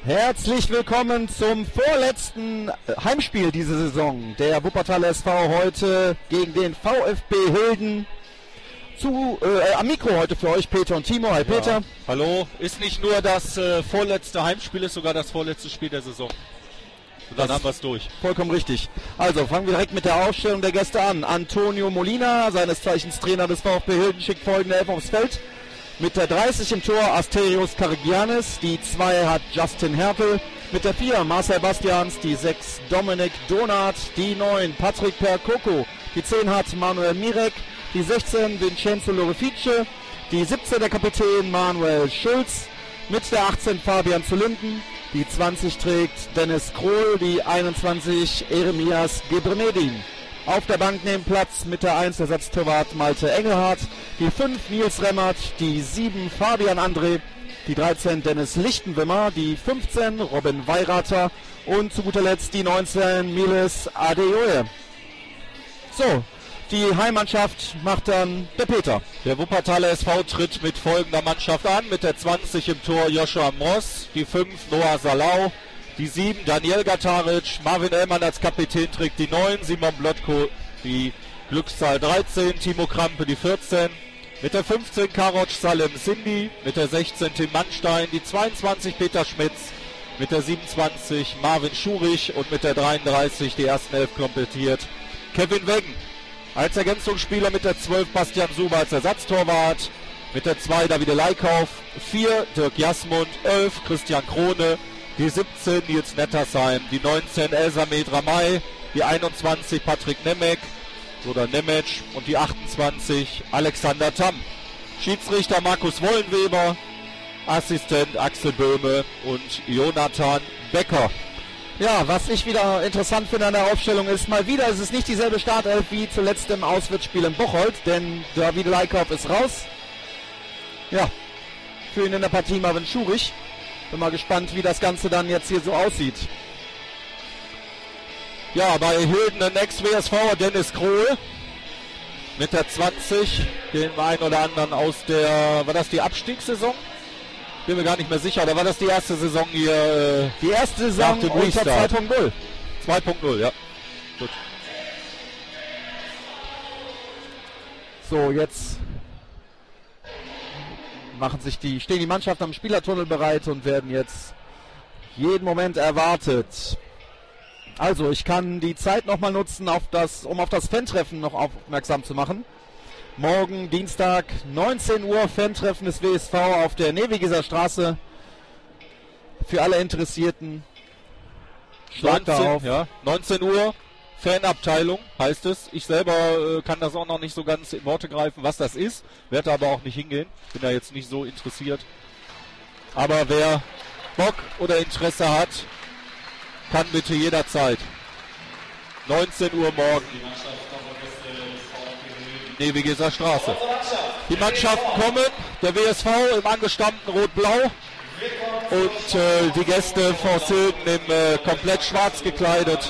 Herzlich willkommen zum vorletzten Heimspiel dieser Saison. Der Wuppertaler SV heute gegen den VfB Hilden. Am Mikro heute für euch Peter und Timo. Hi Peter. Ja, hallo. Ist nicht nur das vorletzte Heimspiel, ist sogar das vorletzte Spiel der Saison. Und dann haben wir es durch. Vollkommen richtig. Also fangen wir direkt mit der Aufstellung der Gäste an. Antonio Molina, seines Zeichens Trainer des VfB Hilden, schickt folgende Elf aufs Feld. Mit der 30 im Tor Asterios Karagianis, die 2 hat Justin Hertel, mit der 4 Marcel Bastians, die 6 Dominik Donat, die 9 Patrick Percoco, die 10 hat Manuel Mirek, die 16 Vincenzo Lorefice, die 17 der Kapitän Manuel Schulz, mit der 18 Fabian Zulinden, die 20 trägt Dennis Krohl, die 21 Eremias Gebrenedin. Auf der Bank nehmen Platz mit der 1 Ersatztorwart Malte Engelhardt, die 5 Nils Remmert, die 7 Fabian André, die 13 Dennis Lichtenwimmer, die 15 Robin Weirater und zu guter Letzt die 19 Miles Adeoye. So, die Heimmannschaft macht dann der Peter. Der Wuppertaler SV tritt mit folgender Mannschaft an, mit der 20 im Tor Joshua Moss, die 5 Noah Salau, die 7 Daniel Gataric, Marvin Ellmann als Kapitän trägt die 9, Simon Blotko die Glückszahl 13, Timo Krampe die 14, mit der 15 Karoc Salem Sindi, mit der 16 Tim Mannstein, die 22 Peter Schmitz, mit der 27 Marvin Schurich und mit der 33 die ersten 11 komplettiert Kevin Weggen. Als Ergänzungsspieler mit der 12 Bastian Suber als Ersatztorwart, mit der 2 Davide Leikauf, 4 Dirk Jasmund, 11 Christian Krone, die 17 Nils Nettersheim, die 19 Elsamed Ramay, die 21 Patrick Nemec oder Nemec und die 28 Alexander Tamm. Schiedsrichter Markus Wollenweber, Assistent Axel Böhme und Jonathan Becker. Ja, was ich wieder interessant finde an der Aufstellung ist, mal wieder ist es nicht dieselbe Startelf wie zuletzt im Auswärtsspiel in Bocholt, denn Davide Leikauf ist raus. Ja, für ihn in der Partie Marvin Schurich. Bin mal gespannt, wie das Ganze dann jetzt hier so aussieht. Ja, bei Hilden der Ex-WSV Dennis Krohl mit der 20, den einen oder anderen aus der, war das die Abstiegssaison? Bin mir gar nicht mehr sicher, oder war das die erste Saison hier? Die erste Saison unter 2.0. 2.0, ja. Gut. So, jetzt stehen die Mannschaften am Spielertunnel bereit und werden jetzt jeden Moment erwartet. Also, ich kann die Zeit nochmal nutzen, um auf das Fan-Treffen noch aufmerksam zu machen. Morgen, Dienstag, 19 Uhr, Fan-Treffen des WSV auf der Nevigeser Straße. Für alle Interessierten, schlagt da auf. Ja, 19 Uhr, Fanabteilung heißt es. Ich selber kann das auch noch nicht so ganz in Worte greifen, was das ist. Werde aber auch nicht hingehen. Bin da jetzt nicht so interessiert. Aber wer Bock oder Interesse hat, kann bitte jederzeit. 19 Uhr morgen. Nevigeser Straße. Die Mannschaften kommen. Der WSV im angestammten Rot-Blau. Und die Gäste von Hilden im komplett schwarz gekleidet.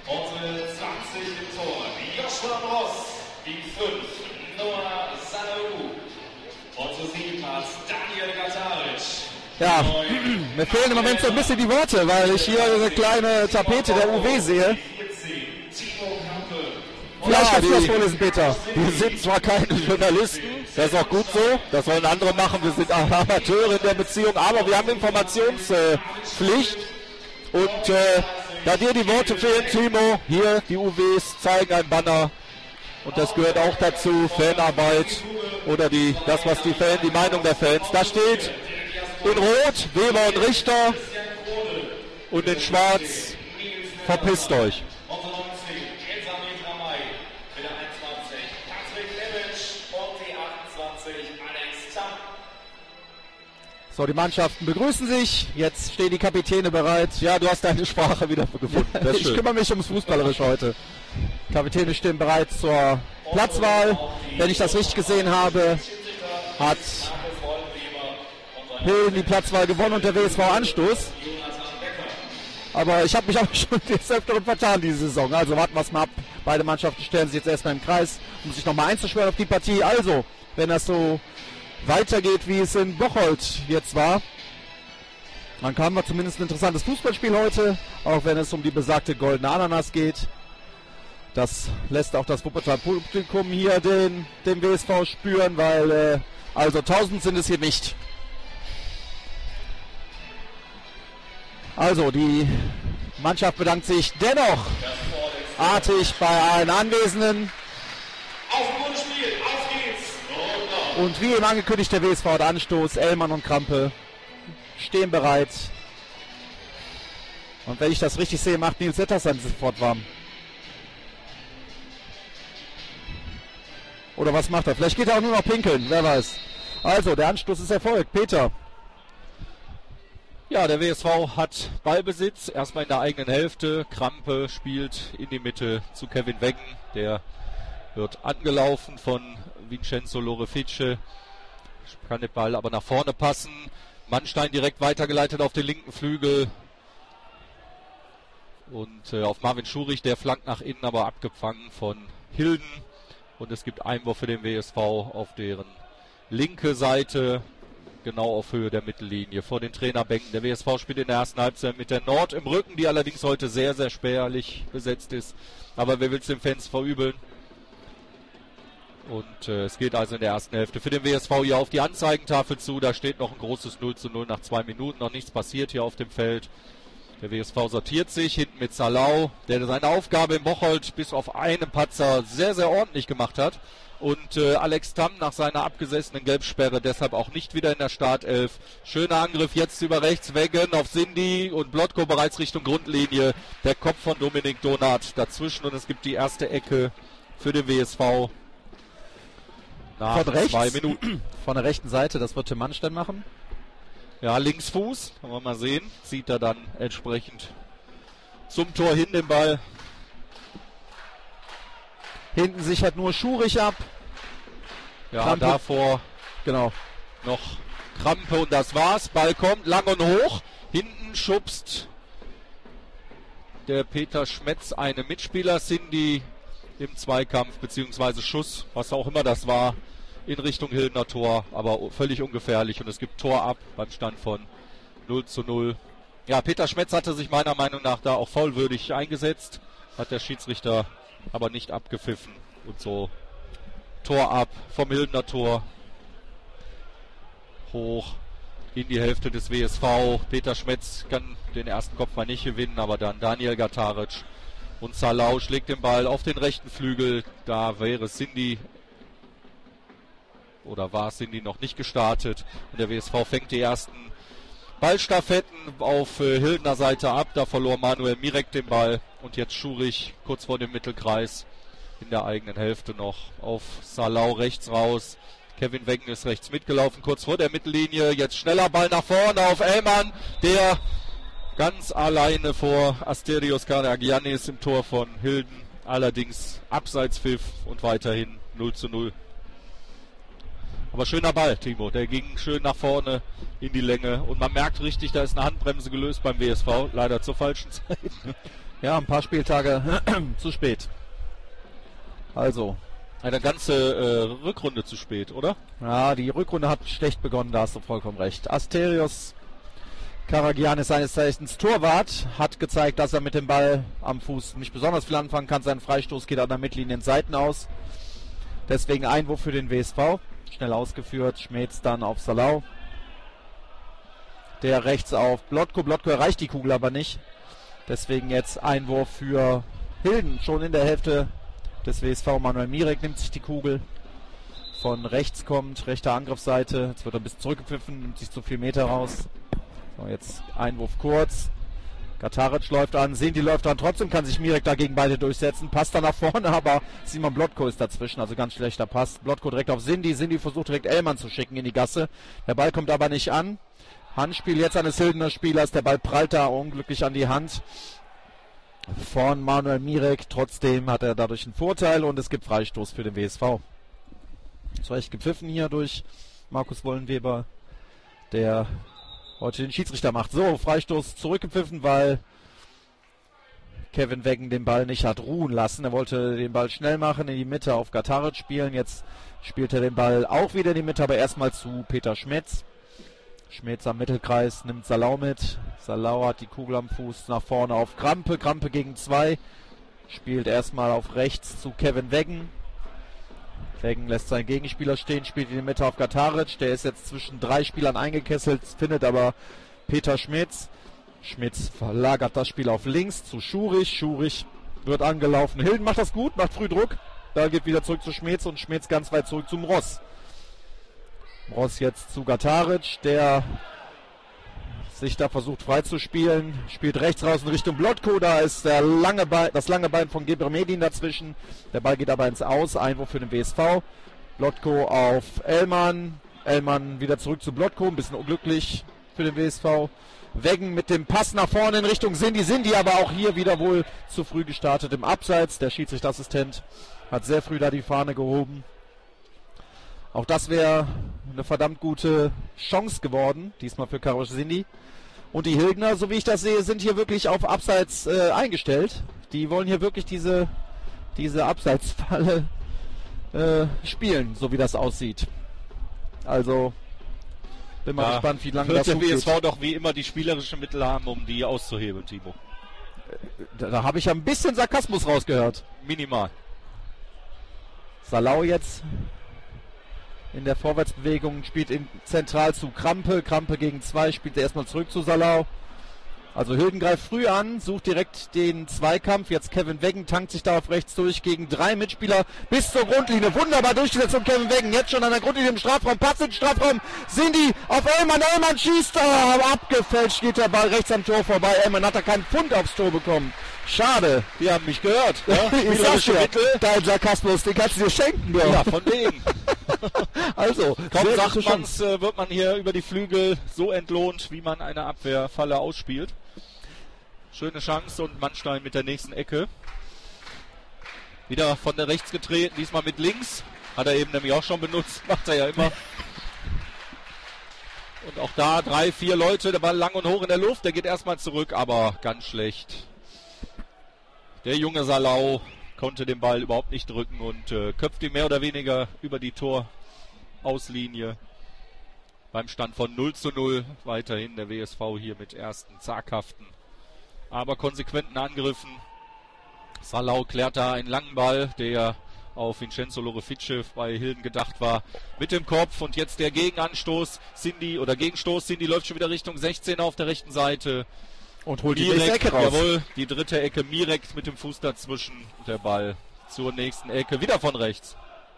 Ja, mir fehlen im Moment so ein bisschen die Worte, weil ich hier eine kleine Tapete der UW sehe. Vielleicht kannst du das vorlesen, Peter. Wir sind zwar keine Journalisten, das ist auch gut so, das sollen andere machen, wir sind Amateure in der Beziehung, aber wir haben Informationspflicht. Und da dir die Worte fehlen, Timo, hier die UWs zeigen ein Banner und das gehört auch dazu, Fanarbeit oder die Meinung der Fans. Da steht in Rot Weber und Richter und in Schwarz verpisst euch. So, die Mannschaften begrüßen sich. Jetzt stehen die Kapitäne bereit. Ja, du hast deine Sprache wieder gefunden. Ich kümmere mich ums Fußballerische heute. Die Kapitäne stehen bereit zur Platzwahl. Wenn ich das richtig gesehen habe, hat Hilden die Platzwahl gewonnen und der WSV Anstoß. Aber ich habe mich auch schon des Öfteren vertan diese Saison. Also warten wir es mal ab. Beide Mannschaften stellen sich jetzt erstmal im Kreis, um sich nochmal einzuschwören auf die Partie. Also, wenn das so weitergeht, wie es in Bocholt jetzt war, Dann haben wir zumindest ein interessantes Fußballspiel heute, auch wenn es um die besagte goldene Ananas geht. Das lässt auch das Wuppertal-Publikum hier den WSV spüren, weil also 1000 sind es hier nicht. Also die Mannschaft bedankt sich dennoch artig bei allen Anwesenden. Und wie eben angekündigt, der WSV hat Anstoß. Ellmann und Krampe stehen bereit. Und wenn ich das richtig sehe, macht Nils Settersen sofort warm. Oder was macht er? Vielleicht geht er auch nur noch pinkeln, wer weiß. Also, der Anstoß ist erfolgt. Peter. Ja, der WSV hat Ballbesitz. Erstmal in der eigenen Hälfte. Krampe spielt in die Mitte zu Kevin Weggen. Der wird angelaufen von Vincenzo Lorefice. Kann den Ball aber nach vorne passen. Mannstein direkt weitergeleitet auf den linken Flügel. Und auf Marvin Schurich, der flankt nach innen, aber abgefangen von Hilden. Und es gibt Einwurf für den WSV auf deren linke Seite, genau auf Höhe der Mittellinie, vor den Trainerbänken. Der WSV spielt in der ersten Halbzeit mit der Nord im Rücken, die allerdings heute sehr, sehr spärlich besetzt ist. Aber wer will es den Fans verübeln? Und es geht also in der ersten Hälfte für den WSV hier auf die Anzeigentafel zu. Da steht noch ein großes 0:0 nach 2 Minuten. Noch nichts passiert hier auf dem Feld. Der WSV sortiert sich hinten mit Salau, der seine Aufgabe im Bocholt bis auf einen Patzer sehr, sehr ordentlich gemacht hat. Und Alex Tamm nach seiner abgesessenen Gelbsperre deshalb auch nicht wieder in der Startelf. Schöner Angriff jetzt über rechts, Weggen auf Cindy und Blotko bereits Richtung Grundlinie. Der Kopf von Dominik Donath dazwischen und es gibt die erste Ecke für den WSV. Nach von rechts, 2 Minuten. Von der rechten Seite, das wird Tim Mannstein machen. Ja, Linksfuß, kann man mal sehen. Zieht er dann entsprechend zum Tor hin den Ball. Hinten sichert nur Schurich ab. Ja, Krampe. davor Genau. noch Krampe und das war's. Ball kommt lang und hoch. Hinten schubst der Peter Schmetz eine Mitspieler Cindy im Zweikampf bzw. Schuss, was auch immer das war, in Richtung Hildener Tor, aber völlig ungefährlich und es gibt Tor ab beim Stand von 0:0. Ja, Peter Schmetz hatte sich meiner Meinung nach da auch vollwürdig eingesetzt, hat der Schiedsrichter aber nicht abgepfiffen und so Tor ab vom Hildener Tor hoch in die Hälfte des WSV. Peter Schmetz kann den ersten Kopfball nicht gewinnen, aber dann Daniel Gataric und Salau schlägt den Ball auf den rechten Flügel, da wäre Cindy oder war Cindy noch nicht gestartet und der WSV fängt die ersten Ballstaffetten auf Hildener Seite ab. Da verlor Manuel Mirek den Ball und jetzt Schurich kurz vor dem Mittelkreis in der eigenen Hälfte noch auf Salau rechts raus. Kevin Weggen ist rechts mitgelaufen, kurz vor der Mittellinie. Jetzt schneller Ball nach vorne auf Ellmann, der ganz alleine vor Asterios Karagiannis im Tor von Hilden. Allerdings Abseitspfiff und weiterhin 0:0. Aber schöner Ball, Timo. Der ging schön nach vorne in die Länge. Und man merkt richtig, da ist eine Handbremse gelöst beim WSV. Leider zur falschen Zeit. Ja, ein paar Spieltage zu spät. Also. Eine ganze Rückrunde zu spät, oder? Ja, die Rückrunde hat schlecht begonnen, da hast du vollkommen recht. Asterios Karagiannis, seines Zeichens Torwart, hat gezeigt, dass er mit dem Ball am Fuß nicht besonders viel anfangen kann. Sein Freistoß geht an der Mittellinie in Seiten aus. Deswegen Einwurf für den WSV. Schnell ausgeführt, Schmetz dann auf Salau. Der rechts auf Blotko. Blotko erreicht die Kugel aber nicht. Deswegen jetzt Einwurf für Hilden. Schon in der Hälfte des WSV. Manuel Mirek nimmt sich die Kugel. Von rechts kommt, rechte Angriffsseite. Jetzt wird er ein bisschen zurückgepfiffen, nimmt sich zu 4 Meter raus. So, jetzt Einwurf kurz. Gataric läuft an, Cindy läuft an, trotzdem kann sich Mirek dagegen beide durchsetzen, passt dann nach vorne, aber Simon Blotko ist dazwischen, also ganz schlechter Pass. Blotko direkt auf Cindy, Cindy versucht direkt Ellmann zu schicken in die Gasse, der Ball kommt aber nicht an. Handspiel jetzt eines Hildener Spielers, der Ball prallt da unglücklich an die Hand von Manuel Mirek, trotzdem hat er dadurch einen Vorteil und es gibt Freistoß für den WSV. Zu Recht gepfiffen hier durch Markus Wollenweber, der heute den Schiedsrichter macht. So, Freistoß zurückgepfiffen, weil Kevin Weggen den Ball nicht hat ruhen lassen. Er wollte den Ball schnell machen, in die Mitte auf Gataric spielen. Jetzt spielt er den Ball auch wieder in die Mitte, aber erstmal zu Peter Schmetz. Schmitz am Mittelkreis, nimmt Salau mit. Salau hat die Kugel am Fuß nach vorne auf Krampe. Krampe gegen 2. Spielt erstmal auf rechts zu Kevin Weggen. Weggen lässt seinen Gegenspieler stehen, spielt in die Mitte auf Gataric. Der ist jetzt zwischen 3 Spielern eingekesselt, findet aber Peter Schmitz. Schmitz verlagert das Spiel auf links zu Schurich. Schurich wird angelaufen. Hilden macht das gut, macht früh Druck. Da geht wieder zurück zu Schmitz und Schmitz ganz weit zurück zum Ross. Ross jetzt zu Gataric, der sich da versucht freizuspielen. Spielt rechts raus in Richtung Blotko. Da ist das lange Bein von Gebremedin dazwischen. Der Ball geht aber ins Aus. Einwurf für den WSV. Blotko auf Ellmann. Ellmann wieder zurück zu Blotko. Ein bisschen unglücklich für den WSV. Weggen mit dem Pass nach vorne in Richtung Sindi. Sindi aber auch hier wieder wohl zu früh gestartet im Abseits. Der Schiedsrichterassistent hat sehr früh da die Fahne gehoben. Auch das wäre eine verdammt gute Chance geworden, diesmal für Karosh Sindi. Und die Hildner, so wie ich das sehe, sind hier wirklich auf Abseits eingestellt. Die wollen hier wirklich diese Abseitsfalle spielen, so wie das aussieht. Also bin mal gespannt, wie lange das wird der gut WSV doch wie immer die spielerischen Mittel haben, um die auszuhebeln, Timo. Da habe ich ja ein bisschen Sarkasmus rausgehört. Minimal. Salau jetzt in der Vorwärtsbewegung, spielt zentral zu Krampe. Krampe gegen 2, spielt er erstmal zurück zu Salau. Also Hilden greift früh an, sucht direkt den Zweikampf. Jetzt Kevin Weggen tankt sich da auf rechts durch gegen 3 Mitspieler bis zur Grundlinie. Wunderbar durchgesetzt von Kevin Weggen. Jetzt schon an der Grundlinie im Strafraum. Pass in den Strafraum. Sindi auf Ellmann. Ellmann schießt. Abgefälscht geht der Ball rechts am Tor vorbei. Ellmann hat da keinen Pfund aufs Tor bekommen. Schade. Die haben mich gehört. Ja? Ich sag's dir, dein Sarkasmus, den kannst du dir schenken. Doch. Ja, von wegen. Also, kaum sagt man's, wird man hier über die Flügel so entlohnt, wie man eine Abwehrfalle ausspielt. Schöne Chance und Mannstein mit der nächsten Ecke. Wieder von der rechts getreten, diesmal mit links. Hat er eben nämlich auch schon benutzt, macht er ja immer. Und auch da 3, 4 Leute, der Ball lang und hoch in der Luft. Der geht erstmal zurück, aber ganz schlecht. Der junge Salau konnte den Ball überhaupt nicht drücken und köpft ihn mehr oder weniger über die Torauslinie. Beim Stand von 0:0 weiterhin der WSV hier mit ersten zaghaften, aber konsequenten Angriffen. Salau klärt da einen langen Ball, der auf Vincenzo Lorefice bei Hilden gedacht war, mit dem Kopf. Und jetzt der Gegenanstoß. Gegenstoß. Sindi läuft schon wieder Richtung 16 auf der rechten Seite. Und holt die nächste Ecke raus. Jawohl, die dritte Ecke. Mirek mit dem Fuß dazwischen. Der Ball zur nächsten Ecke. Wieder von rechts.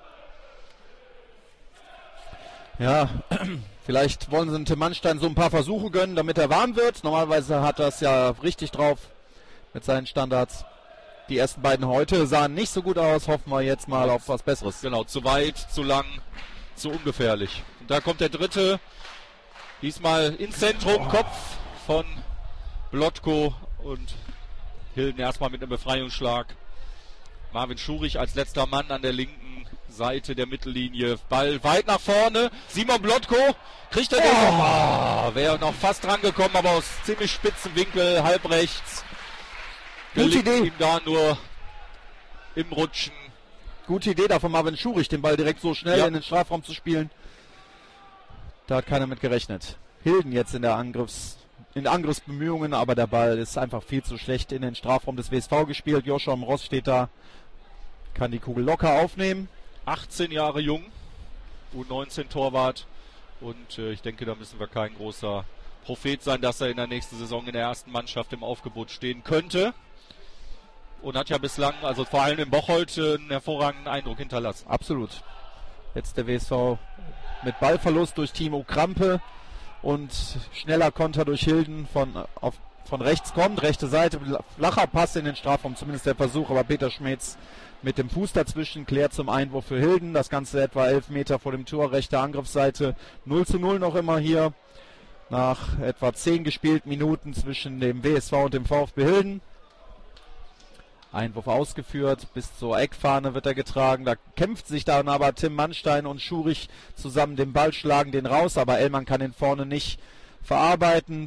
Ja, vielleicht wollen sie dem Tim Mannstein so ein paar Versuche gönnen, damit er warm wird. Normalerweise hat er es ja richtig drauf mit seinen Standards. Die ersten beiden heute sahen nicht so gut aus. Hoffen wir jetzt mal auf was Besseres. Genau, zu weit, zu lang, zu ungefährlich. Und da kommt der dritte. Diesmal ins Zentrum, Kopf von Blotko und Hilden erstmal mit einem Befreiungsschlag. Marvin Schurich als letzter Mann an der linken Seite der Mittellinie. Ball weit nach vorne. Simon Blotko kriegt er den noch. Wäre noch fast dran gekommen, aber aus ziemlich spitzen Winkel, halb rechts. Gute Idee. Ihm da nur im Rutschen. Gute Idee da von Marvin Schurich, den Ball direkt so schnell in den Strafraum zu spielen. Da hat keiner mit gerechnet. Hilden jetzt in Angriffsbemühungen, aber der Ball ist einfach viel zu schlecht in den Strafraum des WSV gespielt. Joshua Ross steht da, kann die Kugel locker aufnehmen. 18 Jahre jung, U19 Torwart. Und ich denke, da müssen wir kein großer Prophet sein, dass er in der nächsten Saison in der ersten Mannschaft im Aufgebot stehen könnte. Und hat ja bislang, also vor allem in Bocholt, einen hervorragenden Eindruck hinterlassen. Absolut. Jetzt der WSV mit Ballverlust durch Timo Krampe und schneller Konter durch Hilden von rechts kommt. Rechte Seite, flacher Pass in den Strafraum, zumindest der Versuch, aber Peter Schmitz mit dem Fuß dazwischen klärt zum Einwurf für Hilden. Das Ganze etwa 11 Meter vor dem Tor, rechte Angriffsseite. 0:0 noch immer hier. Nach etwa 10 gespielten Minuten zwischen dem WSV und dem VfB Hilden. Einwurf ausgeführt, bis zur Eckfahne wird er getragen. Da kämpft sich dann aber Tim Mannstein und Schurich zusammen den Ball, schlagen den raus, aber Ellmann kann den vorne nicht verarbeiten.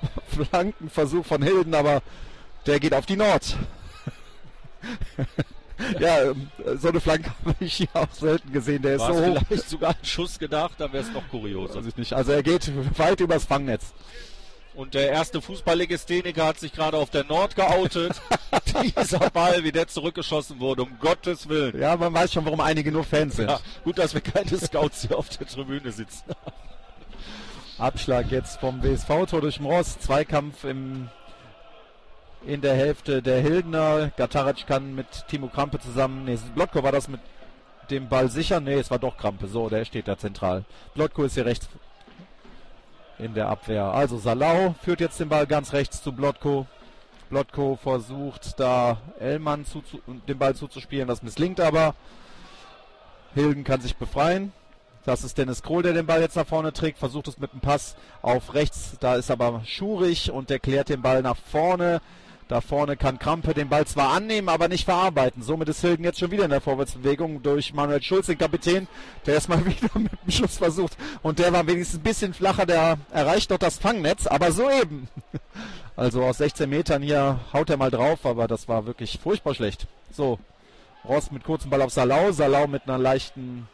Flankenversuch von Hilden, aber der geht auf die Nord. Ja, so eine Flanke habe ich hier auch selten gesehen. Der ist War so hoch. vielleicht sogar ein Schuss gedacht, dann wäre es noch kurioser. Weiß ich nicht. Also er geht weit übers Fangnetz. Und der erste Fußballlegastheniker hat sich gerade auf der Nord geoutet. Dieser Ball, wie der zurückgeschossen wurde, um Gottes Willen. Ja, man weiß schon, warum einige nur Fans sind. Ja, gut, dass wir keine Scouts hier auf der Tribüne sitzen. Abschlag jetzt vom WSV, Tor durch Mross. Zweikampf in der Hälfte der Hildener. Gataric kann mit Timo Krampe zusammen. Nee, Blotko war das mit dem Ball sicher. Nee, es war doch Krampe. So, der steht da zentral. Blotko ist hier rechts in der Abwehr. Also Salau führt jetzt den Ball ganz rechts zu Blotko. Blotko versucht da Ellmann den Ball zuzuspielen. Das misslingt aber. Hilden kann sich befreien. Das ist Dennis Krohl, der den Ball jetzt nach vorne trägt. Versucht es mit einem Pass auf rechts. Da ist aber Schurich und der klärt den Ball nach vorne. Da vorne kann Krampe den Ball zwar annehmen, aber nicht verarbeiten. Somit ist Hilden jetzt schon wieder in der Vorwärtsbewegung durch Manuel Schulz, den Kapitän, der erstmal wieder mit dem Schuss versucht. Und der war wenigstens ein bisschen flacher, der erreicht doch das Fangnetz, aber so eben. Also aus 16 Metern hier haut er mal drauf, aber das war wirklich furchtbar schlecht. So, Ross mit kurzem Ball auf Salau. Salau mit leichten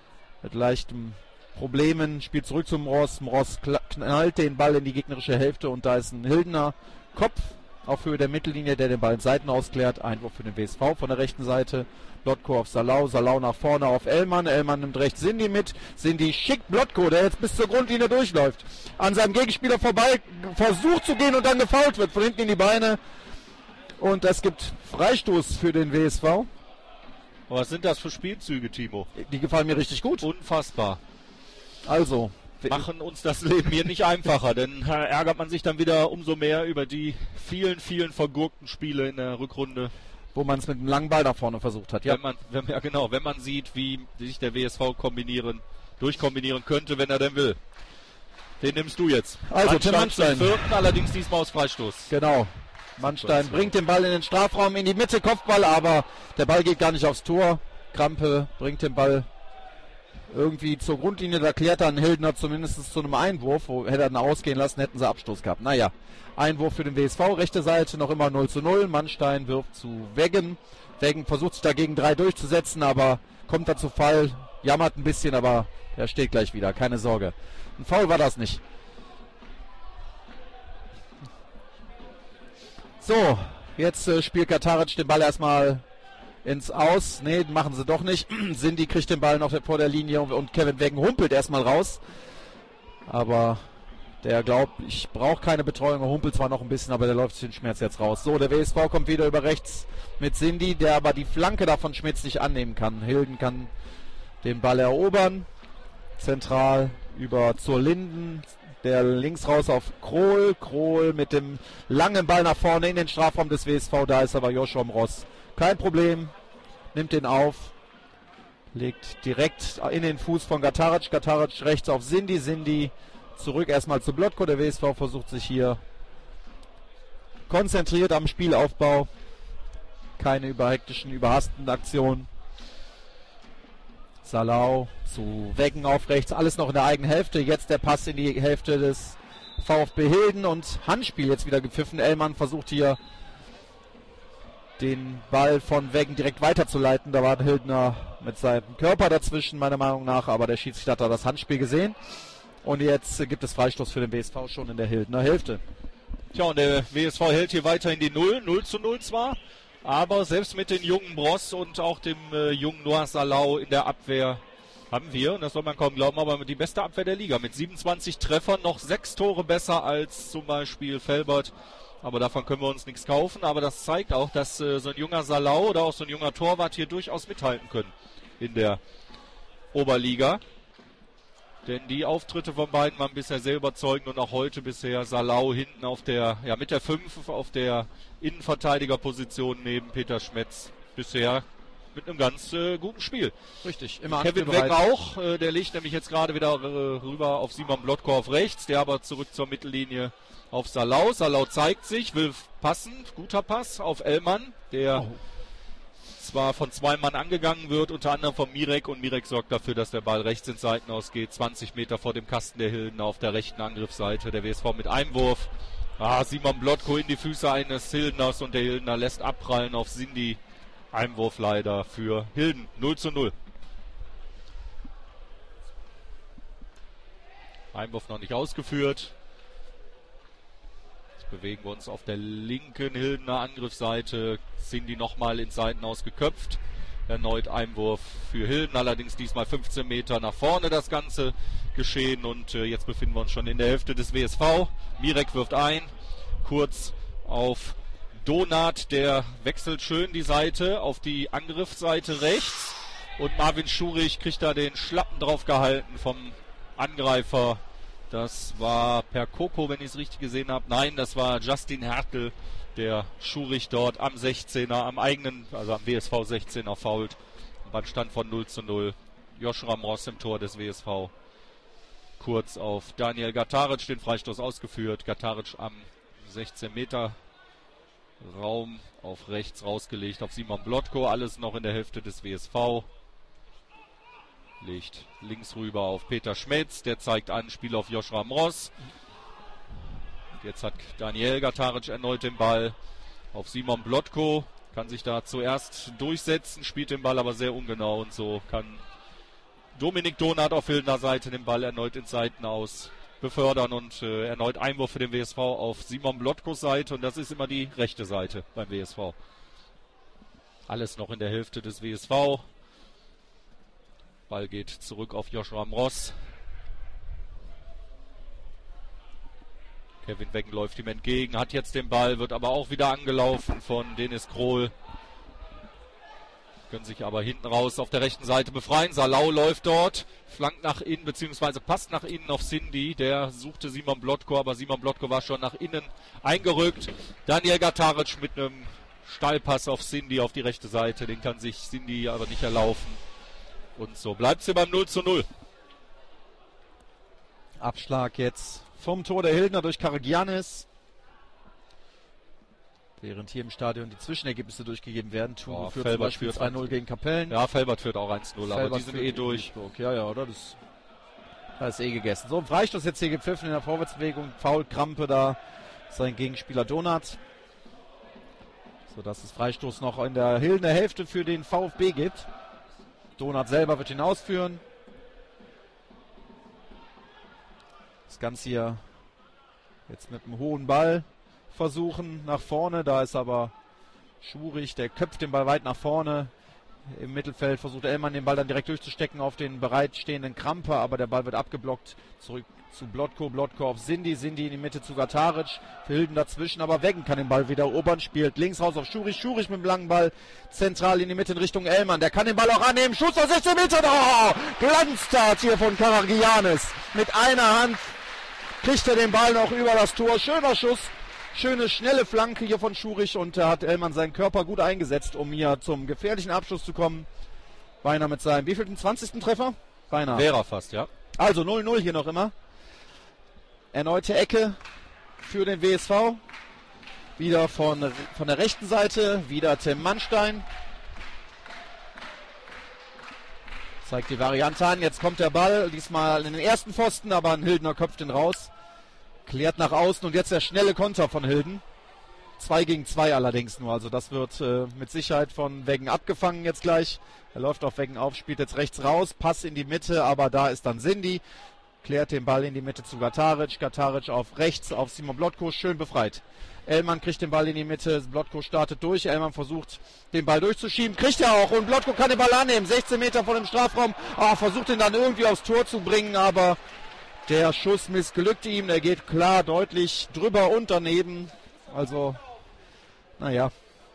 Problemen, spielt zurück zum Ross. Ross knallt den Ball in die gegnerische Hälfte und da ist ein Hildener Kopf auf Höhe der Mittellinie, der den Ball in Seiten ausklärt. Einwurf für den WSV von der rechten Seite. Blotko auf Salau, Salau nach vorne auf Ellmann. Ellmann nimmt rechts Sindy mit. Sindy schickt Blotko, der jetzt bis zur Grundlinie durchläuft, an seinem Gegenspieler vorbei, versucht zu gehen und dann gefoult wird. Von hinten in die Beine. Und es gibt Freistoß für den WSV. Was sind das für Spielzüge, Timo? Die gefallen mir richtig gut. Unfassbar. Also, machen uns das Leben hier nicht einfacher, denn ärgert man sich dann wieder umso mehr über die vielen, vielen vergurkten Spiele in der Rückrunde. Wo man es mit einem langen Ball nach vorne versucht hat, ja. Wenn man sieht, wie sich der WSV durchkombinieren könnte, wenn er denn will. Den nimmst du jetzt. Also Tim Mannstein. Allerdings diesmal aus Freistoß. Genau. Mannstein bringt den Ball in den Strafraum, in die Mitte, Kopfball, aber der Ball geht gar nicht aufs Tor. Krampe bringt den Ball irgendwie zur Grundlinie, da klärt dann Hildener zumindest zu einem Einwurf, wo hätte er dann ausgehen lassen, hätten sie Abstoß gehabt. Naja, Einwurf für den WSV, rechte Seite, noch immer 0:0. Mannstein wirft zu Weggen. Weggen versucht sich dagegen 3 durchzusetzen, aber kommt da zu Fall, jammert ein bisschen, aber er steht gleich wieder, keine Sorge. Ein Foul war das nicht. So, jetzt spielt Gataric den Ball erstmal ins Aus. Nee, machen sie doch nicht. Sindy kriegt den Ball noch vor der Linie und Kevin Weggen humpelt erstmal raus. Aber der glaubt, ich brauche keine Betreuung. Er humpelt zwar noch ein bisschen, aber der läuft den Schmerz jetzt raus. So, der WSV kommt wieder über rechts mit Sindy, der aber die Flanke da von Schmitz nicht annehmen kann. Hilden kann den Ball erobern. Zentral über zur Linden. Der links raus auf Krohl. Krohl mit dem langen Ball nach vorne in den Strafraum des WSV. Da ist aber Joshua Ross. Kein Problem. Nimmt den auf. Legt direkt in den Fuß von Gataric. Gataric rechts auf Sindy. Sindy zurück erstmal zu Blotko. Der WSV versucht sich hier konzentriert am Spielaufbau. Keine überhektischen, überhasteten Aktionen. Salau zu Weggen auf rechts. Alles noch in der eigenen Hälfte. Jetzt der Pass in die Hälfte des VfB Hilden und Handspiel jetzt wieder gepfiffen. Ellmann versucht hier den Ball von Weggen direkt weiterzuleiten. Da war Hildner mit seinem Körper dazwischen, meiner Meinung nach, aber der Schiedsrichter hat da das Handspiel gesehen. Und jetzt gibt es Freistoß für den WSV schon in der Hildner Hälfte. Tja, und der WSV hält hier weiterhin die 0:0 zwar, aber selbst mit den jungen Bross und auch dem jungen Noah Salau in der Abwehr haben wir, und das soll man kaum glauben, aber die beste Abwehr der Liga. Mit 27 Treffern noch 6 Tore besser als zum Beispiel Felbert. Aber davon können wir uns nichts kaufen. Aber das zeigt auch, dass so ein junger Salau oder auch so ein junger Torwart hier durchaus mithalten können in der Oberliga. Denn die Auftritte von beiden waren bisher sehr überzeugend und auch heute bisher Salau hinten auf der, ja mit der 5 auf der Innenverteidigerposition neben Peter Schmetz bisher mit einem ganz guten Spiel. Richtig, immer Kevin Weggen auch, der legt nämlich jetzt gerade wieder rüber auf Simon Blotko auf rechts, der aber zurück zur Mittellinie auf Salau. Salau zeigt sich, will passen, guter Pass auf Ellmann, der zwar von 2 Mann angegangen wird, unter anderem von Mirek, und Mirek sorgt dafür, dass der Ball rechts ins Seiten ausgeht, 20 Meter vor dem Kasten der Hilden auf der rechten Angriffsseite, der WSV mit Einwurf. Simon Blotko in die Füße eines Hildeners und der Hildener lässt abprallen auf Sindy. Einwurf leider für Hilden. 0:0. Einwurf noch nicht ausgeführt. Jetzt bewegen wir uns auf der linken Hildener Angriffsseite. Cindy nochmal ins Seitenaus geköpft. Erneut Einwurf für Hilden, allerdings diesmal 15 Meter nach vorne das Ganze geschehen. Und jetzt befinden wir uns schon in der Hälfte des WSV. Mirek wirft ein, kurz auf Donat, der wechselt schön die Seite auf die Angriffsseite rechts. Und Marvin Schurich kriegt da den Schlappen drauf gehalten vom Angreifer. Das war Percoco, wenn ich es richtig gesehen habe. Nein, das war Justin Hertel, der Schurich dort am 16er, am eigenen, also am WSV 16er fault. Beim Stand von 0:0. Joshua Moss im Tor des WSV. Kurz auf Daniel Gataric den Freistoß ausgeführt. Gataric am 16 Meter Raum auf rechts rausgelegt auf Simon Blotko. Alles noch in der Hälfte des WSV. Legt links rüber auf Peter Schmetz. Der zeigt an, Spiel auf Joshua Mross. Jetzt hat Daniel Gataric erneut den Ball auf Simon Blotko. Kann sich da zuerst durchsetzen, spielt den Ball aber sehr ungenau. Und so kann Dominik Donat auf Hildener Seite den Ball erneut ins Seitenaus befördern. Und erneut Einwurf für den WSV auf Simon Blotkos Seite. Und das ist immer die rechte Seite beim WSV. Alles noch in der Hälfte des WSV. Ball geht zurück auf Joshua Mross. Kevin Weggen läuft ihm entgegen, hat jetzt den Ball, wird aber auch wieder angelaufen von Dennis Krohl. Können sich aber hinten raus auf der rechten Seite befreien. Salau läuft dort, flankt nach innen, beziehungsweise passt nach innen auf Cindy. Der suchte Simon Blotko, aber Simon Blotko war schon nach innen eingerückt. Daniel Gataric mit einem Steilpass auf Cindy auf die rechte Seite. Den kann sich Cindy aber nicht erlaufen. Und so bleibt sie beim 0:0. Abschlag jetzt vom Tor der Hildener durch Karagianis. Während hier im Stadion die Zwischenergebnisse durchgegeben werden. Tuve führt zum Beispiel 2:0 gegen Kapellen. Ja, Felbert führt auch 1:0, aber die sind eh durch. Ja, ja, oder? Da ist eh gegessen. So, ein Freistoß jetzt hier gepfiffen in der Vorwärtsbewegung. Foul Krampe da, sein Gegenspieler Donat. Sodass es Freistoß noch in der Hildener Hälfte für den VfB gibt. Donat selber wird ihn ausführen. Das Ganze hier jetzt mit einem hohen Ball versuchen nach vorne. Da ist aber Schurich, der köpft den Ball weit nach vorne. Im Mittelfeld versucht Ellmann den Ball dann direkt durchzustecken auf den bereitstehenden Krampe, aber der Ball wird abgeblockt. Zurück zu Blotko, Blotko auf Cindy, Cindy in die Mitte zu Gataric, für Hilden dazwischen, aber Weggen kann den Ball wieder erobern, spielt links raus auf Schurich, Schurich mit dem langen Ball zentral in die Mitte in Richtung Ellmann, der kann den Ball auch annehmen, Schuss aus 16 Metern, oh, Glanztat hier von Karagianis, mit einer Hand kriegt er den Ball noch über das Tor, schöner Schuss, schöne schnelle Flanke hier von Schurich und da hat Ellmann seinen Körper gut eingesetzt, um hier zum gefährlichen Abschluss zu kommen, beinahe mit seinem wievielten 20. Treffer? Beinahe. Wäre fast, ja. Also 0:0 hier noch immer. Erneute Ecke für den WSV. Wieder von der rechten Seite. Wieder Tim Mannstein. Zeigt die Variante an. Jetzt kommt der Ball. Diesmal in den ersten Pfosten, aber ein Hildener köpft ihn raus. Klärt nach außen und jetzt der schnelle Konter von Hilden. 2 gegen 2 allerdings nur. Also das wird mit Sicherheit von Weggen abgefangen jetzt gleich. Er läuft auf Weggen auf, spielt jetzt rechts raus. Pass in die Mitte, aber da ist dann Cindy. Klärt den Ball in die Mitte zu Gataric. Gataric auf rechts auf Simon Blotko. Schön befreit. Ellmann kriegt den Ball in die Mitte. Blotko startet durch. Ellmann versucht, den Ball durchzuschieben. Kriegt er auch. Und Blotko kann den Ball annehmen. 16 Meter vor dem Strafraum. Versucht ihn dann irgendwie aufs Tor zu bringen. Aber der Schuss missglückt ihm. Er geht klar deutlich drüber und daneben. Also, naja.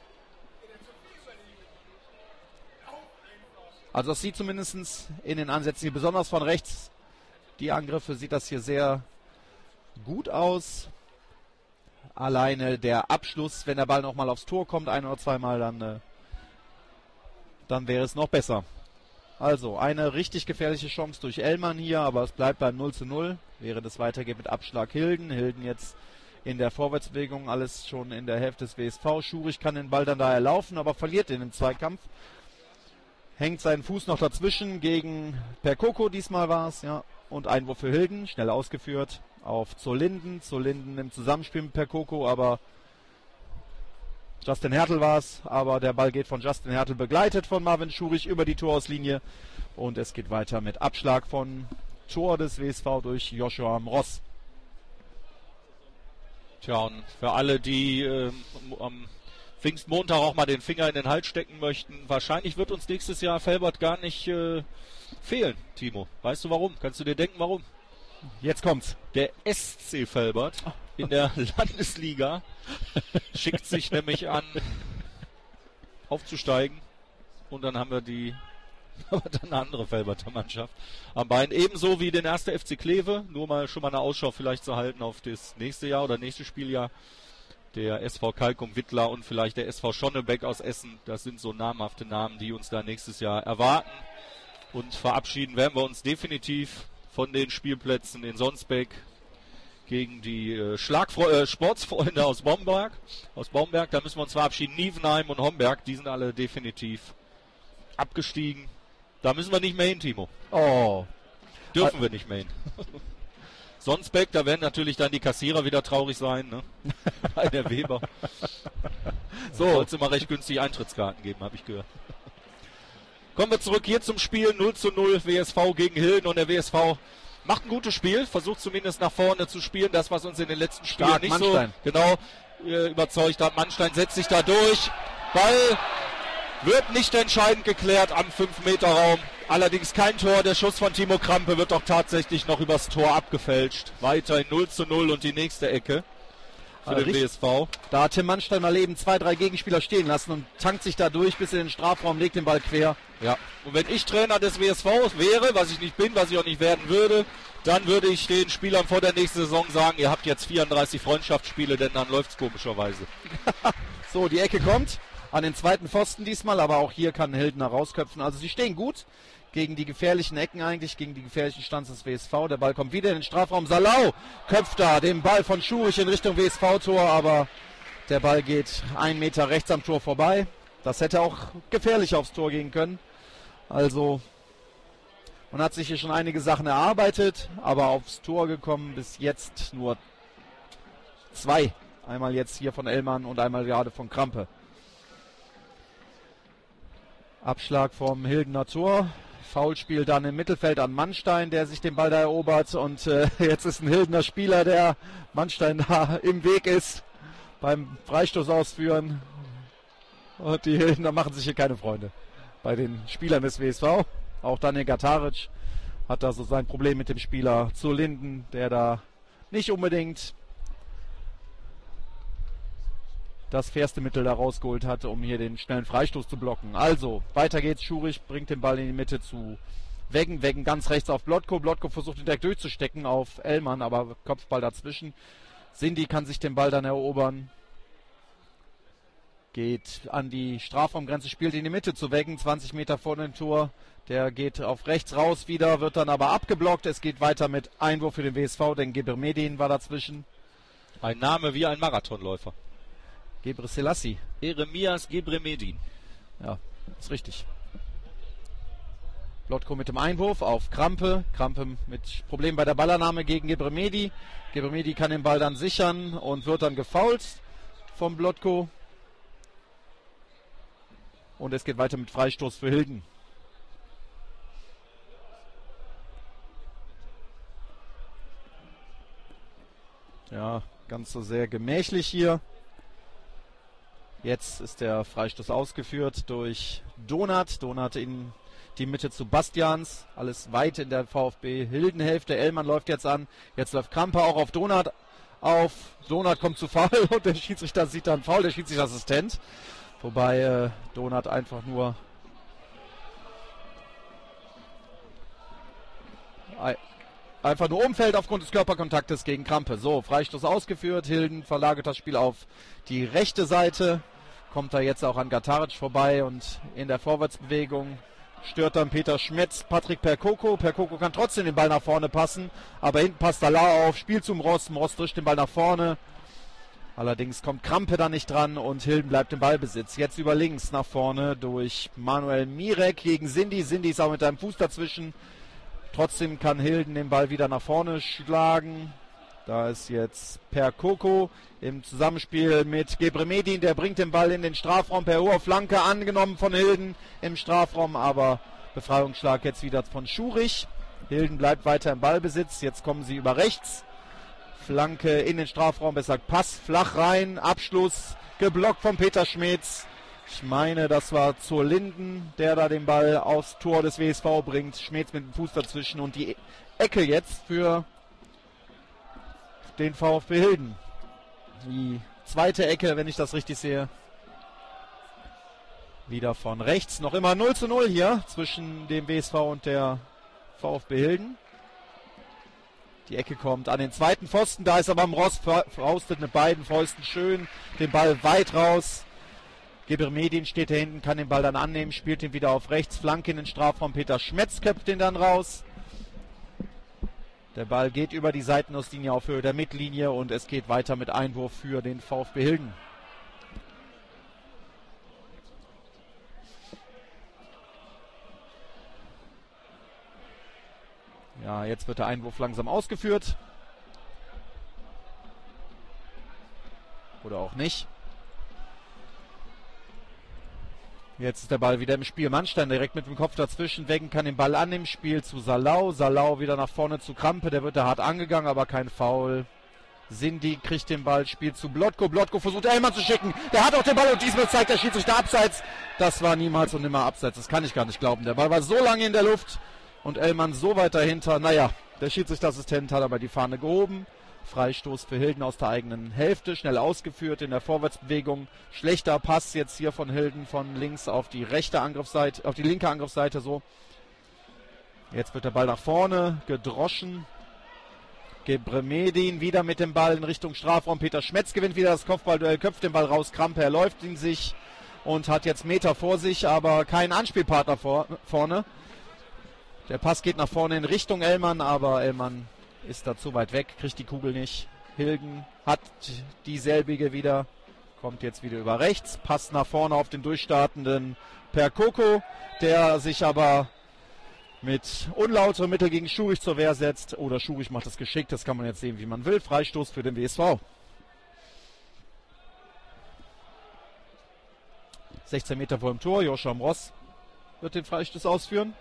Also das sieht zumindest in den Ansätzen hier besonders von rechts. Die Angriffe sieht das hier sehr gut aus. Alleine der Abschluss, wenn der Ball nochmal aufs Tor kommt, ein oder zweimal, dann wäre es noch besser. Also eine richtig gefährliche Chance durch Ellmann hier, aber es bleibt beim 0:0. Während es weitergeht mit Abschlag Hilden. Hilden jetzt in der Vorwärtsbewegung, alles schon in der Hälfte des WSV. Schurich kann den Ball dann da erlaufen, aber verliert den im Zweikampf. Hängt seinen Fuß noch dazwischen gegen Percoco, diesmal war es, ja. Und Einwurf für Hilden, schnell ausgeführt auf Zolinden. Zolinden im Zusammenspiel mit Percoco, aber Justin Hertel war es, aber der Ball geht von Justin Hertel begleitet von Marvin Schurich über die Torauslinie. Und es geht weiter mit Abschlag von Tor des WSV durch Joshua Mross. Tja, und für alle, die am Pfingstmontag auch mal den Finger in den Hals stecken möchten, wahrscheinlich wird uns nächstes Jahr Velbert gar nicht fehlen, Timo. Weißt du warum? Kannst du dir denken, warum? Jetzt kommt's. Der SC Velbert in der Landesliga schickt sich nämlich an, aufzusteigen. Und dann haben wir dann eine andere Velberter Mannschaft am Bein. Ebenso wie den 1. FC Kleve. Nur schon mal eine Ausschau vielleicht zu halten auf das nächste Jahr oder nächstes Spieljahr. Der SV Kalkum Wittler und vielleicht der SV Schonnebeck aus Essen. Das sind so namhafte Namen, die uns da nächstes Jahr erwarten. Und verabschieden werden wir uns definitiv von den Spielplätzen in Sonsbeck gegen die Sportsfreunde aus Baumberg. Da müssen wir uns verabschieden. Nievenheim und Homberg, die sind alle definitiv abgestiegen. Da müssen wir nicht mehr hin, Timo. Oh. Dürfen wir nicht mehr hin. Sonsbeck, da werden natürlich dann die Kassierer wieder traurig sein, ne? Bei der Weber. So, soll es immer recht günstig Eintrittskarten geben, habe ich gehört. Kommen wir zurück hier zum Spiel. 0:0 WSV gegen Hilden und der WSV macht ein gutes Spiel, versucht zumindest nach vorne zu spielen. Das, was uns in den letzten Spielen Stark, nicht Mannstein. so genau überzeugt hat. Mannstein setzt sich da durch. Ball wird nicht entscheidend geklärt am 5-Meter-Raum. Allerdings kein Tor. Der Schuss von Timo Krampe wird doch tatsächlich noch übers Tor abgefälscht. Weiterhin 0:0 und die nächste Ecke für den WSV. Da hat Tim Mannstein mal eben 2-3 Gegenspieler stehen lassen und tankt sich da durch bis in den Strafraum, legt den Ball quer. Ja, und wenn ich Trainer des WSV wäre, was ich nicht bin, was ich auch nicht werden würde, dann würde ich den Spielern vor der nächsten Saison sagen, ihr habt jetzt 34 Freundschaftsspiele, denn dann läuft's komischerweise. So, die Ecke kommt an den zweiten Pfosten diesmal, aber auch hier kann Hilden rausköpfen. Also sie stehen gut gegen die gefährlichen Ecken eigentlich, gegen die gefährlichen Stands des WSV. Der Ball kommt wieder in den Strafraum. Salau köpft da den Ball von Schurich in Richtung WSV-Tor, aber der Ball geht 1 Meter rechts am Tor vorbei. Das hätte auch gefährlich aufs Tor gehen können. Also man hat sich hier schon einige Sachen erarbeitet, aber aufs Tor gekommen bis jetzt nur 2. Einmal jetzt hier von Ellmann und einmal gerade von Krampe. Abschlag vom Hildener Tor. Foulspiel dann im Mittelfeld an Mannstein, der sich den Ball da erobert. Und jetzt ist ein Hildener Spieler, der Mannstein da im Weg ist beim Freistoß ausführen. Und die Hildener machen sich hier keine Freunde bei den Spielern des WSV. Auch Daniel Gataric hat da so sein Problem mit dem Spieler zu Linden, der da nicht unbedingt das fairste Mittel da rausgeholt hatte, um hier den schnellen Freistoß zu blocken. Also, weiter geht's. Schurich bringt den Ball in die Mitte zu Weggen. Weggen ganz rechts auf Blotko. Blotko versucht ihn direkt durchzustecken auf Ellmann, aber Kopfball dazwischen. Sindi kann sich den Ball dann erobern. Geht an die Strafraumgrenze, spielt in die Mitte zu Weggen, 20 Meter vor dem Tor. Der geht auf rechts raus wieder, wird dann aber abgeblockt. Es geht weiter mit Einwurf für den WSV, denn Gebremedin war dazwischen. Ein Name wie ein Marathonläufer. Gebre Selassie. Eremias Gebremedin. Ja, ist richtig. Blotko mit dem Einwurf auf Krampe. Krampe mit Problemen bei der Ballannahme gegen Gebremedi. Gebremedi kann den Ball dann sichern und wird dann gefoult vom Blotko. Und es geht weiter mit Freistoß für Hilden. Ja, ganz so sehr gemächlich hier. Jetzt ist der Freistoß ausgeführt durch Donat. Donat in die Mitte zu Bastians. Alles weit in der VfB Hilden-Hälfte. Ellmann läuft jetzt an. Jetzt läuft Krampe auch auf Donat auf. Donat kommt zu Foul und der Schiedsrichter sieht dann Foul, der Schiedsrichterassistent. Wobei Donat einfach nur umfällt aufgrund des Körperkontaktes gegen Krampe. So, Freistoß ausgeführt. Hilden verlagert das Spiel auf die rechte Seite. Kommt da jetzt auch an Gataric vorbei und in der Vorwärtsbewegung stört dann Peter Schmetz Patrick Perkoko. Perkoko kann trotzdem den Ball nach vorne passen, aber hinten passt Salau auf, Spiel zum Ross. Ross drischt den Ball nach vorne. Allerdings kommt Krampe da nicht dran und Hilden bleibt im Ballbesitz. Jetzt über links nach vorne durch Manuel Mirek gegen Sindi. Sindi ist auch mit einem Fuß dazwischen. Trotzdem kann Hilden den Ball wieder nach vorne schlagen. Da ist jetzt Perkoko im Zusammenspiel mit Gebremedin. Der bringt den Ball in den Strafraum per hoher Flanke, angenommen von Hilden im Strafraum, aber Befreiungsschlag jetzt wieder von Schurich. Hilden bleibt weiter im Ballbesitz. Jetzt kommen sie über rechts. Flanke in den Strafraum, besser gesagt Pass, flach rein. Abschluss geblockt von Peter Schmetz. Ich meine, das war zur Linden, der da den Ball aufs Tor des WSV bringt. Schmetz mit dem Fuß dazwischen und die Ecke jetzt für den VfB Hilden. Die zweite Ecke, wenn ich das richtig sehe. Wieder von rechts. Noch immer 0:0 hier zwischen dem WSV und der VfB Hilden. Die Ecke kommt an den zweiten Pfosten. Da ist aber Ross faustet mit beiden Fäusten schön den Ball weit raus. Gebremedin steht da hinten, kann den Ball dann annehmen, spielt ihn wieder auf rechts. Flanke in den Strafraum. Peter Schmetz köpft den dann raus. Der Ball geht über die Seitenauslinie auf Höhe der Mittellinie und es geht weiter mit Einwurf für den VfB Hilden. Ja, jetzt wird der Einwurf langsam ausgeführt. Oder auch nicht. Jetzt ist der Ball wieder im Spiel. Mannstein direkt mit dem Kopf dazwischen. Weggen kann den Ball annehmen. Spiel zu Salau. Salau wieder nach vorne zu Krampe. Der wird da hart angegangen, aber kein Foul. Sindi kriegt den Ball. Spiel zu Blotko. Blotko versucht Ellmann zu schicken. Der hat auch den Ball und diesmal zeigt der Schiedsrichter abseits. Das war niemals und nimmer abseits. Das kann ich gar nicht glauben. Der Ball war so lange in der Luft und Ellmann so weit dahinter. Naja, der Schiedsrichterassistent hat aber die Fahne gehoben. Freistoß für Hilden aus der eigenen Hälfte, schnell ausgeführt in der Vorwärtsbewegung. Schlechter Pass jetzt hier von Hilden von links auf die rechte Angriffsseite, auf die linke Angriffsseite so. Jetzt wird der Ball nach vorne gedroschen. Gebremedin wieder mit dem Ball in Richtung Strafraum. Peter Schmetz gewinnt wieder das Kopfballduell, köpft den Ball raus. Krampe erläuft ihn sich und hat jetzt Meter vor sich, aber keinen Anspielpartner vorne. Der Pass geht nach vorne in Richtung Ellmann, aber Ellmann ist da zu weit weg, kriegt die Kugel nicht. Hilden hat dieselbige wieder, kommt jetzt wieder über rechts, passt nach vorne auf den durchstartenden Perkoko, der sich aber mit unlauteren Mitteln gegen Schurich zur Wehr setzt. Oder Schurich macht es geschickt, das kann man jetzt sehen, wie man will. Freistoß für den WSV. 16 Meter vor dem Tor, Joshua Ross wird den Freistoß ausführen.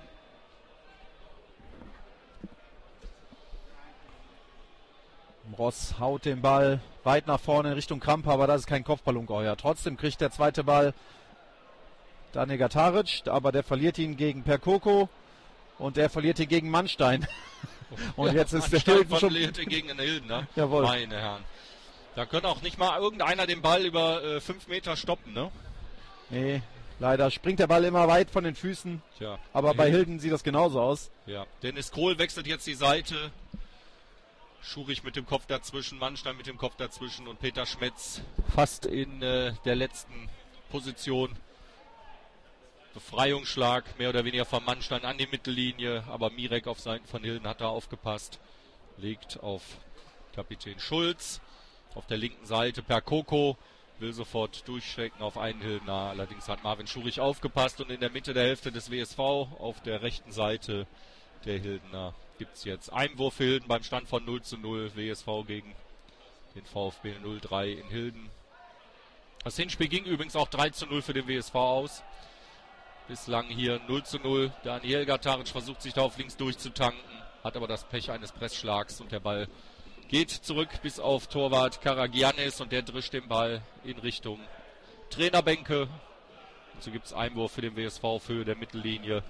Ross haut den Ball weit nach vorne in Richtung Krampe, aber das ist kein Kopfballungeheuer. Trotzdem kriegt der zweite Ball Daniel Gataric, aber der verliert ihn gegen Perkoko und der verliert ihn gegen Mannstein. Und ja, jetzt ist der Hilden schon gegen den Hilden, ne? Jawohl. Meine Herren. Da könnte auch nicht mal irgendeiner den Ball über 5 Meter stoppen, ne? Nee, leider springt der Ball immer weit von den Füßen. Tja, aber bei Hilden sieht das genauso aus. Ja, Dennis Kohl wechselt jetzt die Seite. Schurich mit dem Kopf dazwischen, Mannstein mit dem Kopf dazwischen und Peter Schmetz fast in der letzten Position. Befreiungsschlag, mehr oder weniger von Mannstein an die Mittellinie, aber Mirek auf Seiten von Hilden hat da aufgepasst. Legt auf Kapitän Schulz. Auf der linken Seite Perkoko, will sofort durchstecken auf einen Hildener. Allerdings hat Marvin Schurich aufgepasst und in der Mitte der Hälfte des WSV auf der rechten Seite der Hildener gibt es jetzt Einwurf für Hilden beim Stand von 0:0. WSV gegen den VfB 03 in Hilden. Das Hinspiel ging übrigens auch 3:0 für den WSV aus. Bislang hier 0:0. Daniel Gataric versucht sich da auf links durchzutanken, hat aber das Pech eines Pressschlags und der Ball geht zurück bis auf Torwart Karagiannis und der drischt den Ball in Richtung Trainerbänke. Und so gibt es Einwurf für den WSV auf Höhe der Mittellinie.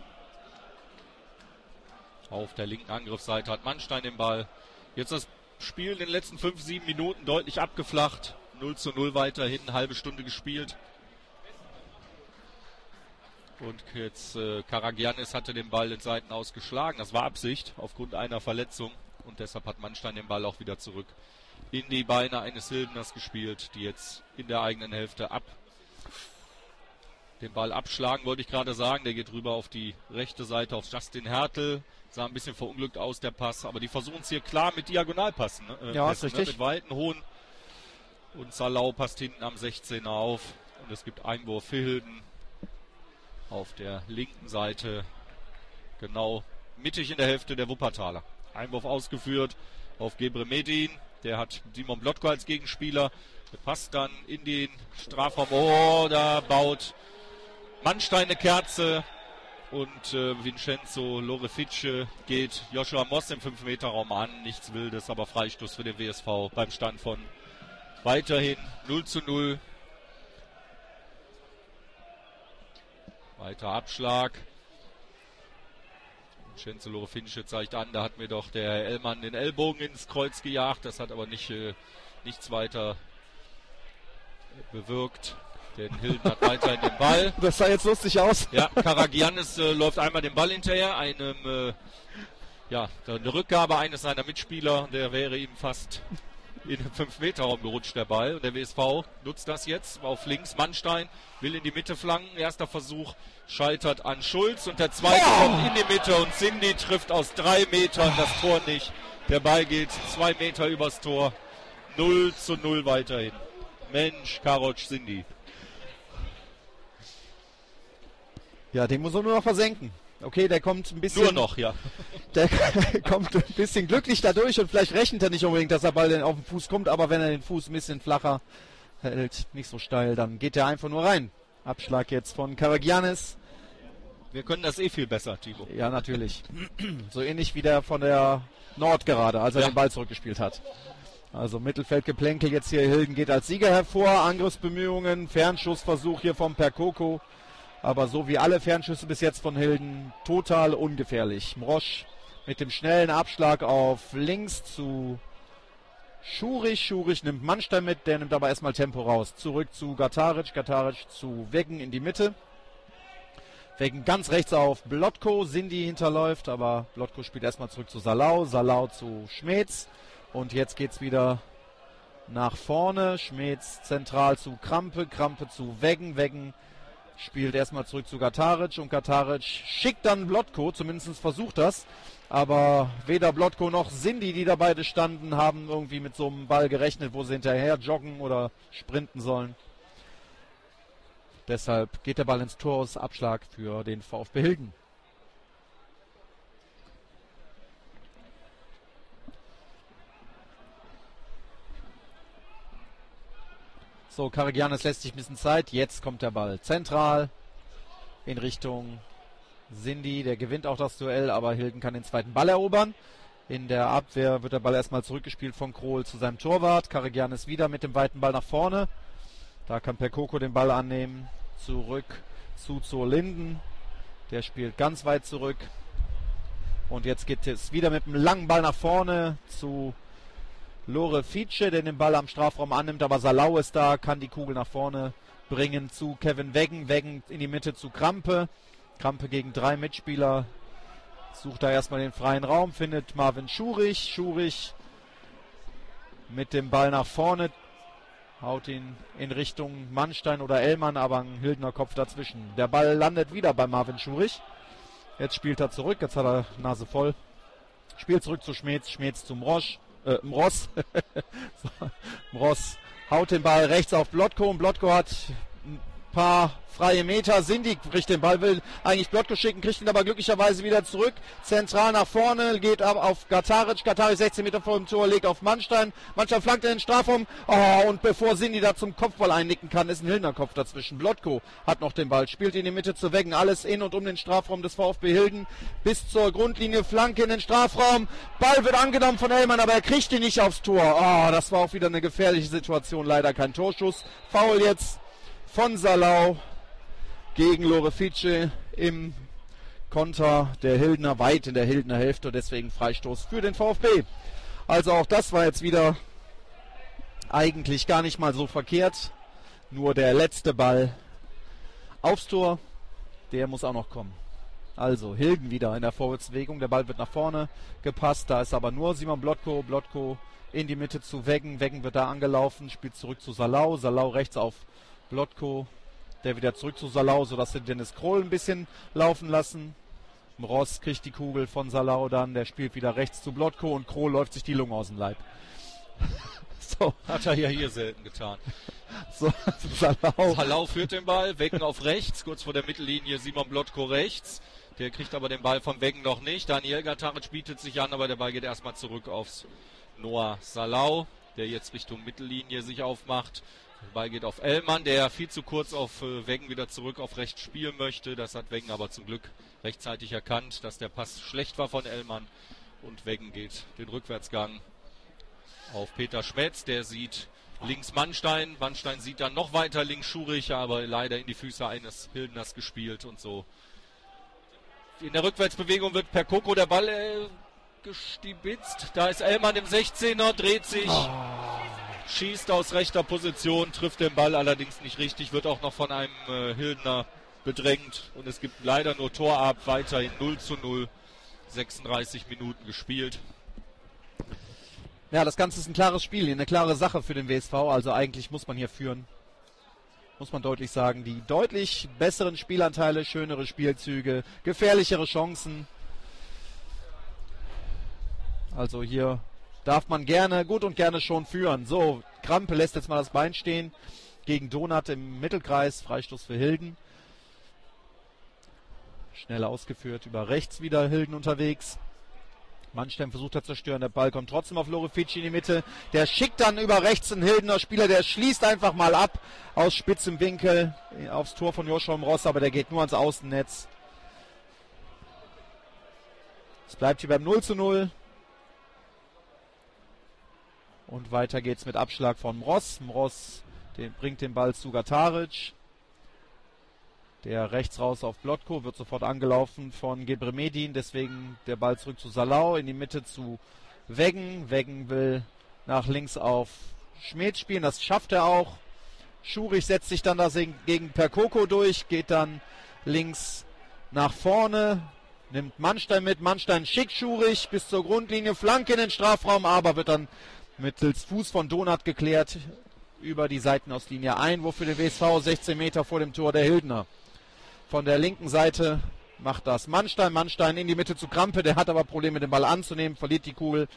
Auf der linken Angriffsseite hat Mannstein den Ball. Jetzt das Spiel in den letzten 5-7 Minuten deutlich abgeflacht. 0:0 weiterhin, eine halbe Stunde gespielt. Und jetzt Karagiannis hatte den Ball in Seiten ausgeschlagen. Das war Absicht aufgrund einer Verletzung. Und deshalb hat Mannstein den Ball auch wieder zurück in die Beine eines Hildeners gespielt, die jetzt in der eigenen Hälfte den Ball abschlagen, wollte ich gerade sagen. Der geht rüber auf die rechte Seite, auf Justin Hertel. Sah ein bisschen verunglückt aus, der Pass. Aber die versuchen es hier klar mit Diagonalpassen. Ne? Ja, ist richtig. Mit weiten, hohen. Und Salau passt hinten am 16er auf. Und es gibt Einwurf für Hilden. Auf der linken Seite. Genau mittig in der Hälfte der Wuppertaler. Einwurf ausgeführt auf Gebremedin. Der hat Simon Blotko als Gegenspieler. Der passt dann in den Strafraum. Oh, da baut Mannstein eine Kerze. Und Vincenzo Lorefice geht Joshua Moss im 5-Meter-Raum an. Nichts Wildes, aber Freistoß für den WSV beim Stand von weiterhin 0:0. Weiter Abschlag. Vincenzo Lorefice zeigt an, da hat mir doch der Ellmann den Ellbogen ins Kreuz gejagt. Das hat aber nichts weiter bewirkt. Denn Hilden hat weiterhin den Ball. Das sah jetzt lustig aus. Ja, Karagiannis läuft einmal den Ball hinterher. Eine Rückgabe eines seiner Mitspieler. Der wäre ihm fast in den 5-Meter-Raum gerutscht, der Ball. Und der WSV nutzt das jetzt auf links. Mannstein will in die Mitte flanken. Erster Versuch scheitert an Schulz. Und der zweite kommt in die Mitte. Und Cindy trifft aus 3 Metern das Tor nicht. Der Ball geht 2 Meter übers Tor. 0:0 weiterhin. Mensch, Karoc Cindy. Ja, den muss er nur noch versenken. Okay, der kommt ein bisschen... Nur noch, ja. Der kommt ein bisschen glücklich dadurch und vielleicht rechnet er nicht unbedingt, dass der Ball auf den Fuß kommt, aber wenn er den Fuß ein bisschen flacher hält, nicht so steil, dann geht er einfach nur rein. Abschlag jetzt von Karagiannis. Wir können das viel besser, Timo. Ja, natürlich. So ähnlich wie der von der Nord gerade, als er den Ball zurückgespielt hat. Also Mittelfeldgeplänkel jetzt hier. Hilden geht als Sieger hervor. Angriffsbemühungen, Fernschussversuch hier vom Percoco. Aber so wie alle Fernschüsse bis jetzt von Hilden, total ungefährlich. Mrosch mit dem schnellen Abschlag auf links zu Schurich. Schurich nimmt Mannstein mit, der nimmt aber erstmal Tempo raus. Zurück zu Gataric. Gataric zu Weggen in die Mitte. Weggen ganz rechts auf Blotko. Cindy hinterläuft, aber Blotko spielt erstmal zurück zu Salau. Salau zu Schmetz. Und jetzt geht's wieder nach vorne. Schmetz zentral zu Krampe. Krampe zu Weggen. Weggen spielt erstmal zurück zu Gataric und Gataric schickt dann Blotko, zumindest versucht das. Aber weder Blotko noch Cindy, die da beide standen, haben irgendwie mit so einem Ball gerechnet, wo sie hinterher joggen oder sprinten sollen. Deshalb geht der Ball ins Tor aus. Abschlag für den VfB Hilden. So, Karagiannis lässt sich ein bisschen Zeit. Jetzt kommt der Ball zentral in Richtung Cindy. Der gewinnt auch das Duell, aber Hilden kann den zweiten Ball erobern. In der Abwehr wird der Ball erstmal zurückgespielt von Krohl zu seinem Torwart. Karagiannis wieder mit dem weiten Ball nach vorne. Da kann Percoco den Ball annehmen. Zurück zu Linden. Der spielt ganz weit zurück. Und jetzt geht es wieder mit einem langen Ball nach vorne zu Lorefice, der den Ball am Strafraum annimmt, aber Salau ist da, kann die Kugel nach vorne bringen zu Kevin Weggen. Weggen in die Mitte zu Krampe. Krampe gegen 3 Mitspieler. Sucht da erstmal den freien Raum, findet Marvin Schurich. Schurich mit dem Ball nach vorne. Haut ihn in Richtung Mannstein oder Ellmann, aber ein Hildener Kopf dazwischen. Der Ball landet wieder bei Marvin Schurich. Jetzt spielt er zurück, jetzt hat er Nase voll. Spielt zurück zu Schmetz, Schmetz zu Mrosch. Mross. So, Mross haut den Ball rechts auf Blotko und Blotko hat ein paar freie Meter. Cindy kriegt den Ball, will eigentlich Blotko schicken, kriegt ihn aber glücklicherweise wieder zurück. Zentral nach vorne, geht ab auf Gataric. Gataric 16 Meter vor dem Tor, legt auf Mannstein. Mannstein flankt in den Strafraum. Oh, und bevor Cindy da zum Kopfball einnicken kann, ist ein Hildener Kopf dazwischen. Blotko hat noch den Ball, spielt in die Mitte zu Weggen. Alles in und um den Strafraum des VfB Hilden. Bis zur Grundlinie, Flanke in den Strafraum. Ball wird angenommen von Ellmann, aber er kriegt ihn nicht aufs Tor. Oh, das war auch wieder eine gefährliche Situation. Leider kein Torschuss. Foul jetzt von Salau gegen Lorefice im Konter der Hildener, weit in der Hildener Hälfte, deswegen Freistoß für den VfB. Also auch das war jetzt wieder eigentlich gar nicht mal so verkehrt. Nur der letzte Ball aufs Tor, der muss auch noch kommen. Also Hilden wieder in der Vorwärtsbewegung, der Ball wird nach vorne gepasst, da ist aber nur Simon Blotko. Blotko in die Mitte zu Weggen, Weggen wird da angelaufen, spielt zurück zu Salau, Salau rechts auf Blotko. Der wieder zurück zu Salau, sodass sie Dennis Krohl ein bisschen laufen lassen. Mross kriegt die Kugel von Salau dann. Der spielt wieder rechts zu Blotko und Krohl läuft sich die Lunge aus dem Leib. So. Hat er ja hier selten getan. So, Salau. Salau führt den Ball, Weggen auf rechts, kurz vor der Mittellinie Simon Blotko rechts. Der kriegt aber den Ball von Weggen noch nicht. Daniel Gataric bietet sich an, aber der Ball geht erstmal zurück aufs Noah Salau, der jetzt Richtung Mittellinie sich aufmacht. Der Ball geht auf Ellmann, der viel zu kurz auf Weggen wieder zurück auf rechts spielen möchte. Das hat Weggen aber zum Glück rechtzeitig erkannt, dass der Pass schlecht war von Ellmann. Und Weggen geht den Rückwärtsgang auf Peter Schmetz, der sieht links Mannstein. Mannstein sieht dann noch weiter links Schurich, aber leider in die Füße eines Hildners gespielt und so. In der Rückwärtsbewegung wird per Koko der Ball gestibitzt. Da ist Ellmann im 16er, dreht sich, schießt aus rechter Position, trifft den Ball allerdings nicht richtig, wird auch noch von einem Hildner bedrängt. Und es gibt leider nur Tor ab, weiterhin 0:0, 36 Minuten gespielt. Ja, das Ganze ist ein klares Spiel, eine klare Sache für den WSV. Also eigentlich muss man hier führen. Muss man deutlich sagen. Die deutlich besseren Spielanteile, schönere Spielzüge, gefährlichere Chancen. Also hier darf man gerne, gut und gerne schon führen. So, Krampe lässt jetzt mal das Bein stehen. Gegen Donath im Mittelkreis. Freistoß für Hilden. Schnell ausgeführt. Über rechts wieder Hilden unterwegs. Mannstein versucht er zu zerstören, der Ball kommt trotzdem auf Lorefici in die Mitte. Der schickt dann über rechts einen Hildener Spieler, der schließt einfach mal ab aus spitzem Winkel aufs Tor von Joshua Ross, aber der geht nur ans Außennetz. Es bleibt hier beim 0:0. Und weiter geht's mit Abschlag von Mross. Mross bringt den Ball zu Gataric. Der rechts raus auf Blotko, wird sofort angelaufen von Gebremedin, deswegen der Ball zurück zu Salau, in die Mitte zu Weggen. Weggen will nach links auf Schmidt spielen, das schafft er auch. Schurich setzt sich dann da gegen Perkoko durch, geht dann links nach vorne, nimmt Mannstein mit. Mannstein schickt Schurich bis zur Grundlinie, Flanke in den Strafraum, aber wird dann mittels Fuß von Donath geklärt über die Seitenauslinie. Einwurf für den WSV, 16 Meter vor dem Tor der Hildner. Von der linken Seite macht das Mannstein. Mannstein in die Mitte zu Krampe. Der hat aber Probleme, den Ball anzunehmen. Verliert die Kugel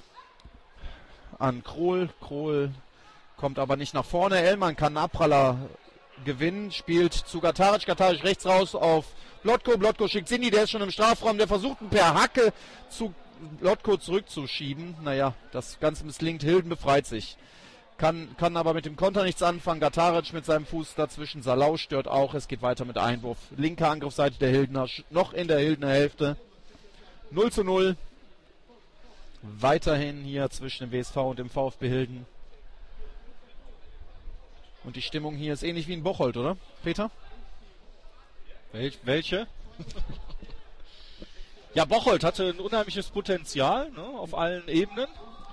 an Krohl. Krohl kommt aber nicht nach vorne. Ellmann kann einen Abpraller gewinnen. Spielt zu Gataric. Gataric rechts raus auf Blotko. Blotko schickt Sindi. Der ist schon im Strafraum. Der versucht ihn per Hacke zu Blotko zurückzuschieben. Naja, das Ganze misslingt. Hilden befreit sich. Kann aber mit dem Konter nichts anfangen. Gataric mit seinem Fuß dazwischen. Salau stört auch. Es geht weiter mit Einwurf. Linke Angriffsseite der Hildner. Noch in der Hildner Hälfte. 0:0. Weiterhin hier zwischen dem WSV und dem VfB Hilden. Und die Stimmung hier ist ähnlich wie in Bocholt, oder, Peter? Welche? Ja, Bocholt hatte ein unheimliches Potenzial, ne, auf allen Ebenen.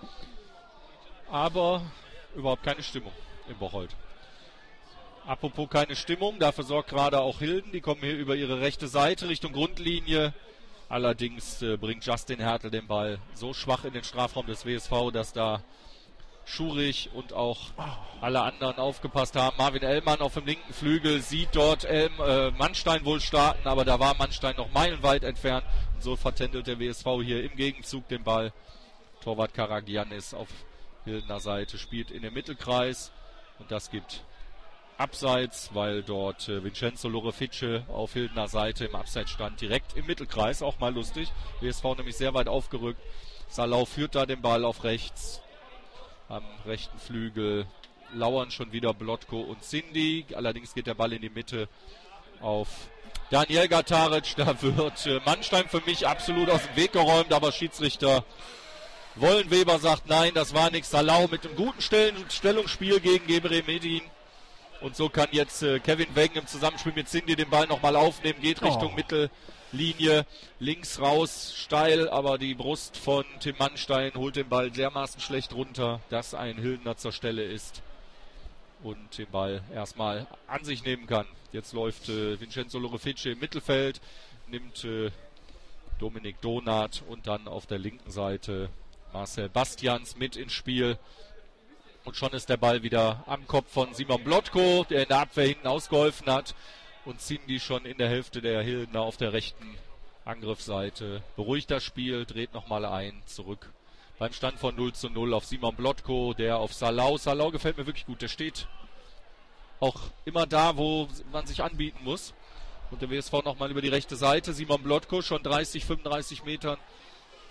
Aber überhaupt keine Stimmung in Bocholt. Apropos keine Stimmung, dafür sorgt gerade auch Hilden. Die kommen hier über ihre rechte Seite Richtung Grundlinie. Allerdings bringt Justin Hertel den Ball so schwach in den Strafraum des WSV, dass da Schurich und auch alle anderen aufgepasst haben. Marvin Ellmann auf dem linken Flügel sieht dort Mannstein wohl starten, aber da war Mannstein noch meilenweit entfernt. Und so vertändelt der WSV hier im Gegenzug den Ball. Torwart Karagiannis auf Hildener Seite spielt in den Mittelkreis und das gibt Abseits, weil dort Vincenzo Lorefice auf Hildener Seite im Abseits stand, direkt im Mittelkreis, auch mal lustig. WSV nämlich sehr weit aufgerückt. Salau führt da den Ball auf rechts. Am rechten Flügel lauern schon wieder Blotko und Sindi. Allerdings geht der Ball in die Mitte auf Daniel Gataric. Da wird Mannstein für mich absolut aus dem Weg geräumt, aber Schiedsrichter Wollenweber sagt nein, das war nichts. Salau mit einem guten Stellungsspiel gegen Gebremedin. Und so kann jetzt Kevin Weggen im Zusammenspiel mit Sindi den Ball nochmal aufnehmen, geht Richtung Mittellinie, links raus, steil, aber die Brust von Tim Mannstein holt den Ball dermaßen schlecht runter, dass ein Hildener zur Stelle ist und den Ball erstmal an sich nehmen kann. Jetzt läuft Vincenzo Lorefice im Mittelfeld, nimmt Dominik Donath und dann auf der linken Seite Marcel Bastians mit ins Spiel. Und schon ist der Ball wieder am Kopf von Simon Blotko, der in der Abwehr hinten ausgeholfen hat. Und Sindi schon in der Hälfte der Hildener auf der rechten Angriffsseite. Beruhigt das Spiel, dreht nochmal ein, zurück. Beim Stand von 0:0 auf Simon Blotko, der auf Salau. Salau gefällt mir wirklich gut. Der steht auch immer da, wo man sich anbieten muss. Und der WSV nochmal über die rechte Seite. Simon Blotko schon 30, 35 Metern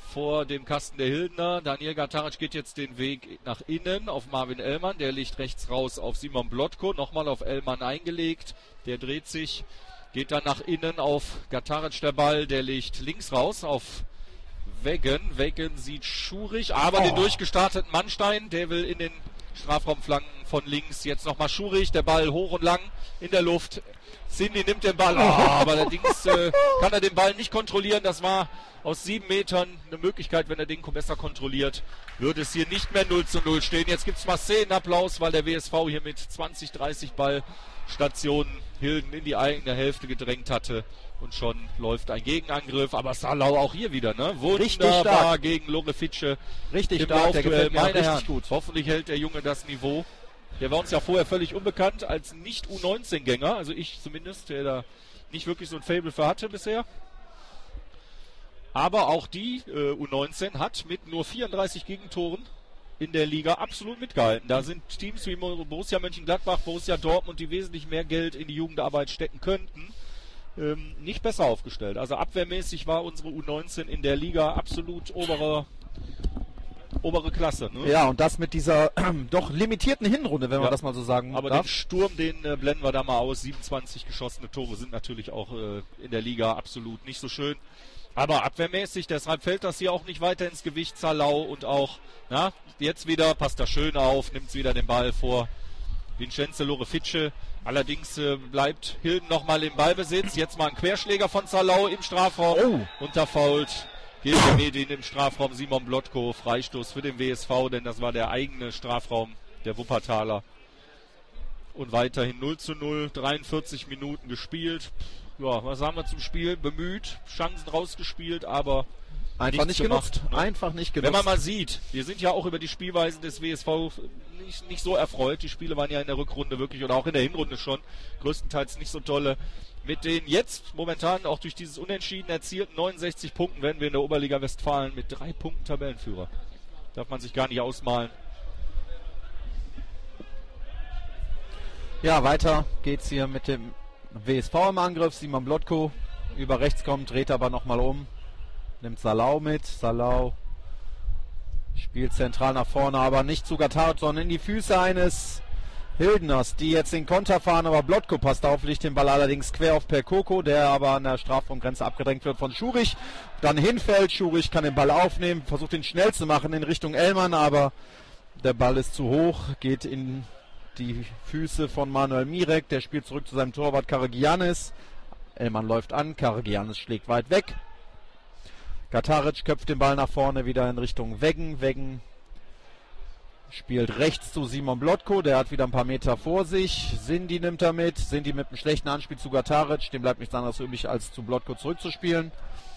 vor dem Kasten der Hildener. Daniel Gataric geht jetzt den Weg nach innen auf Marvin Ellmann. Der liegt rechts raus auf Simon Blotko. Nochmal auf Ellmann eingelegt. Der dreht sich, geht dann nach innen auf Gataric der Ball. Der liegt links raus auf Weggen. Weggen sieht Schurich, aber den durchgestarteten Mannstein, der will in den Strafraumflanken von links. Jetzt nochmal Schurich, der Ball hoch und lang in der Luft. Cindy nimmt den Ball, aber allerdings kann er den Ball nicht kontrollieren. Das war aus 7 Metern eine Möglichkeit, wenn er den besser kontrolliert, würde es hier nicht mehr 0:0 stehen. Jetzt gibt es mal Szenenapplaus, weil der WSV hier mit 20, 30 Ballstationen Hilden in die eigene Hälfte gedrängt hatte. Und schon läuft ein Gegenangriff, aber Salau auch hier wieder, ne? Wunderbar gegen Lorefice. Richtig stark, der gefällt mir richtig gut. Hoffentlich hält der Junge das Niveau. Der war uns ja vorher völlig unbekannt als Nicht-U19-Gänger, also ich zumindest, der da nicht wirklich so ein Faible für hatte bisher. Aber auch die U19 hat mit nur 34 Gegentoren in der Liga absolut mitgehalten. Da sind Teams wie Borussia Mönchengladbach, Borussia Dortmund, die wesentlich mehr Geld in die Jugendarbeit stecken könnten, nicht besser aufgestellt. Also abwehrmäßig war unsere U19 in der Liga absolut obere Klasse. Ne? Ja, und das mit dieser doch limitierten Hinrunde, wenn man das mal so sagen aber darf. Den Sturm, den blenden wir da mal aus. 27 geschossene Tore sind natürlich auch in der Liga absolut nicht so schön. Aber abwehrmäßig, deshalb fällt das hier auch nicht weiter ins Gewicht. Salau und auch, jetzt wieder, passt da schön auf, nimmt wieder den Ball vor Vincenzo Lorefice. Allerdings bleibt Hilden nochmal im Ballbesitz. Jetzt mal ein Querschläger von Salau im Strafraum. Unterfault. Medin im Strafraum, Simon Blotko, Freistoß für den WSV, denn das war der eigene Strafraum der Wuppertaler. Und weiterhin 0:0, 43 Minuten gespielt. Ja, was haben wir zum Spiel? Bemüht, Chancen rausgespielt, aber einfach nicht genutzt. Einfach nicht genutzt. Wenn man mal sieht, wir sind ja auch über die Spielweisen des WSV nicht so erfreut. Die Spiele waren ja in der Rückrunde wirklich oder auch in der Hinrunde schon größtenteils nicht so tolle. Mit den jetzt momentan auch durch dieses Unentschieden erzielten 69 Punkten werden wir in der Oberliga Westfalen mit 3 Punkten Tabellenführer. Darf man sich gar nicht ausmalen. Ja, weiter geht's hier mit dem WSV im Angriff. Simon Blotko über rechts kommt, dreht aber nochmal um. Nimmt Salau mit. Salau spielt zentral nach vorne, aber nicht zu Gataric, sondern in die Füße eines Hildeners, die jetzt den Konter fahren, aber Blotko passt auf, legt den Ball allerdings quer auf Perkoko, der aber an der Strafraumgrenze abgedrängt wird von Schurich. Dann hinfällt, Schurich kann den Ball aufnehmen, versucht ihn schnell zu machen in Richtung Ellmann, aber der Ball ist zu hoch, geht in die Füße von Manuel Mirek, der spielt zurück zu seinem Torwart Karagiannis. Ellmann läuft an, Karagiannis schlägt weit weg. Gataric köpft den Ball nach vorne wieder in Richtung Weggen. Weggen spielt rechts zu Simon Blotko, der hat wieder ein paar Meter vor sich. Cindy nimmt er mit. Cindy mit einem schlechten Anspiel zu Gataric. Dem bleibt nichts anderes übrig, als zu Blotko zurückzuspielen.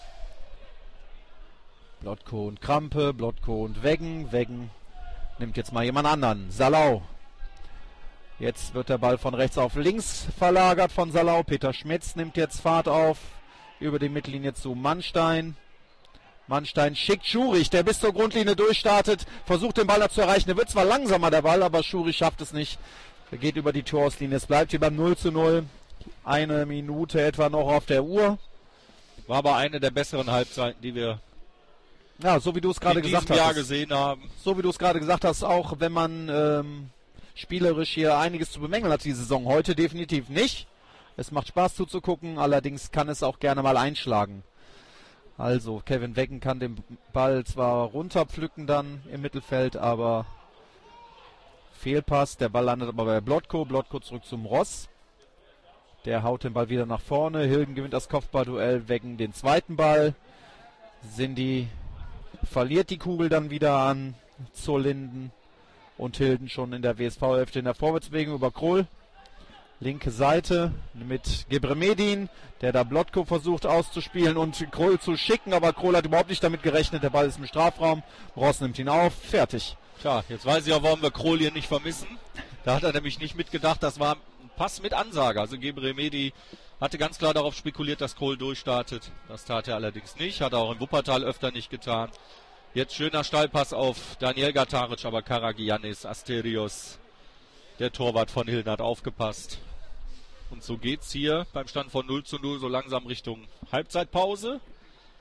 Blotko und Krampe, Blotko und Weggen. Weggen nimmt jetzt mal jemand anderen. Salau. Jetzt wird der Ball von rechts auf links verlagert von Salau. Peter Schmetz nimmt jetzt Fahrt auf über die Mittellinie zu Mannstein. Mannstein schickt Schurich, der bis zur Grundlinie durchstartet, versucht den Ball da zu erreichen. Der wird zwar langsamer, der Ball, aber Schurich schafft es nicht. Er geht über die Torauslinie. Es bleibt hier beim 0:0. 1 Minute etwa noch auf der Uhr. War aber eine der besseren Halbzeiten, die wir so wie du es gerade gesagt hast. Jahr gesehen haben. So wie du es gerade gesagt hast, auch wenn man spielerisch hier einiges zu bemängeln hat die Saison. Heute definitiv nicht. Es macht Spaß zuzugucken, allerdings kann es auch gerne mal einschlagen. Also Kevin Weggen kann den Ball zwar runterpflücken dann im Mittelfeld, aber Fehlpass. Der Ball landet aber bei Blotko. Blotko zurück zum Ross. Der haut den Ball wieder nach vorne. Hilden gewinnt das Kopfballduell. Weggen den zweiten Ball. Cindy verliert die Kugel dann wieder an zur Linden. Und Hilden schon in der WSV-Hälfte in der Vorwärtsbewegung über Krohl. Linke Seite mit Gebremedin, der da Blotko versucht auszuspielen und Krohl zu schicken, aber Krohl hat überhaupt nicht damit gerechnet. Der Ball ist im Strafraum. Ross nimmt ihn auf. Fertig. Tja, jetzt weiß ich auch, warum wir Krohl hier nicht vermissen. Da hat er nämlich nicht mitgedacht. Das war ein Pass mit Ansage. Also Gebremedi hatte ganz klar darauf spekuliert, dass Krohl durchstartet. Das tat er allerdings nicht. Hat er auch in Wuppertal öfter nicht getan. Jetzt schöner Steilpass auf Daniel Gataric, aber Karagiannis, Asterios, der Torwart von Hilden, hat aufgepasst. Und so geht's hier beim Stand von 0:0 so langsam Richtung Halbzeitpause.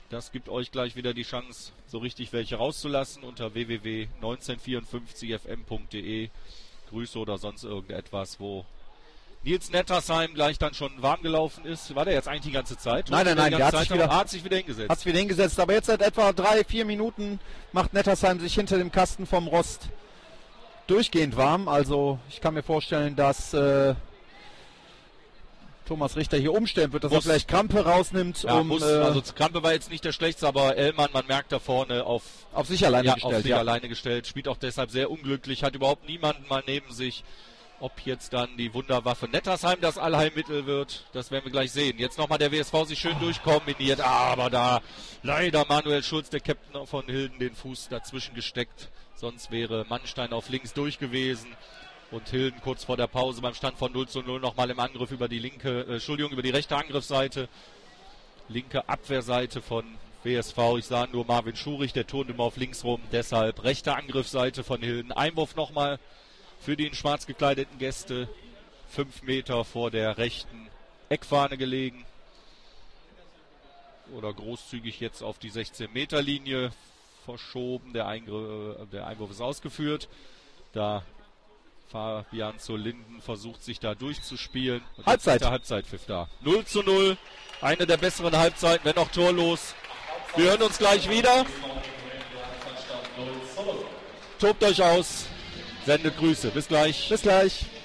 Das gibt euch gleich wieder die Chance, so richtig welche rauszulassen unter www.1954fm.de. Grüße oder sonst irgendetwas, wo Nils Nettersheim gleich dann schon warm gelaufen ist. War der jetzt eigentlich die ganze Zeit? Nein, der hat sich wieder hingesetzt. Hat sich wieder hingesetzt, aber jetzt seit etwa 3-4 Minuten macht Nettersheim sich hinter dem Kasten vom Rost durchgehend warm. Also ich kann mir vorstellen, dass Thomas Richter hier umstellen wird, dass er vielleicht Krampe rausnimmt. Ja, also Krampe war jetzt nicht der schlechteste, aber Ellmann, man merkt da vorne auf sich alleine gestellt. Spielt auch deshalb sehr unglücklich, hat überhaupt niemanden mal neben sich. Ob jetzt dann die Wunderwaffe Nettersheim das Allheilmittel wird, das werden wir gleich sehen. Jetzt nochmal der WSV sich schön durchkombiniert, aber da leider Manuel Schulz, der Captain von Hilden, den Fuß dazwischen gesteckt. Sonst wäre Mannstein auf links durch gewesen. Und Hilden kurz vor der Pause beim Stand von 0:0 nochmal im Angriff über die über die rechte Angriffsseite. Linke Abwehrseite von WSV. Ich sah nur Marvin Schurich, der turnt immer auf links rum. Deshalb rechte Angriffsseite von Hilden. Einwurf nochmal für die in schwarz gekleideten Gäste. 5 Meter vor der rechten Eckfahne gelegen. Oder großzügig jetzt auf die 16-Meter-Linie verschoben. Der Einwurf ist ausgeführt. Da Fabian zur Linden versucht sich da durchzuspielen. Und Halbzeit. Der Halbzeitpfiff da. 0:0. Eine der besseren Halbzeiten, wenn auch torlos. Wir hören uns gleich wieder. Tobt euch aus. Sendet Grüße. Bis gleich. Bis gleich.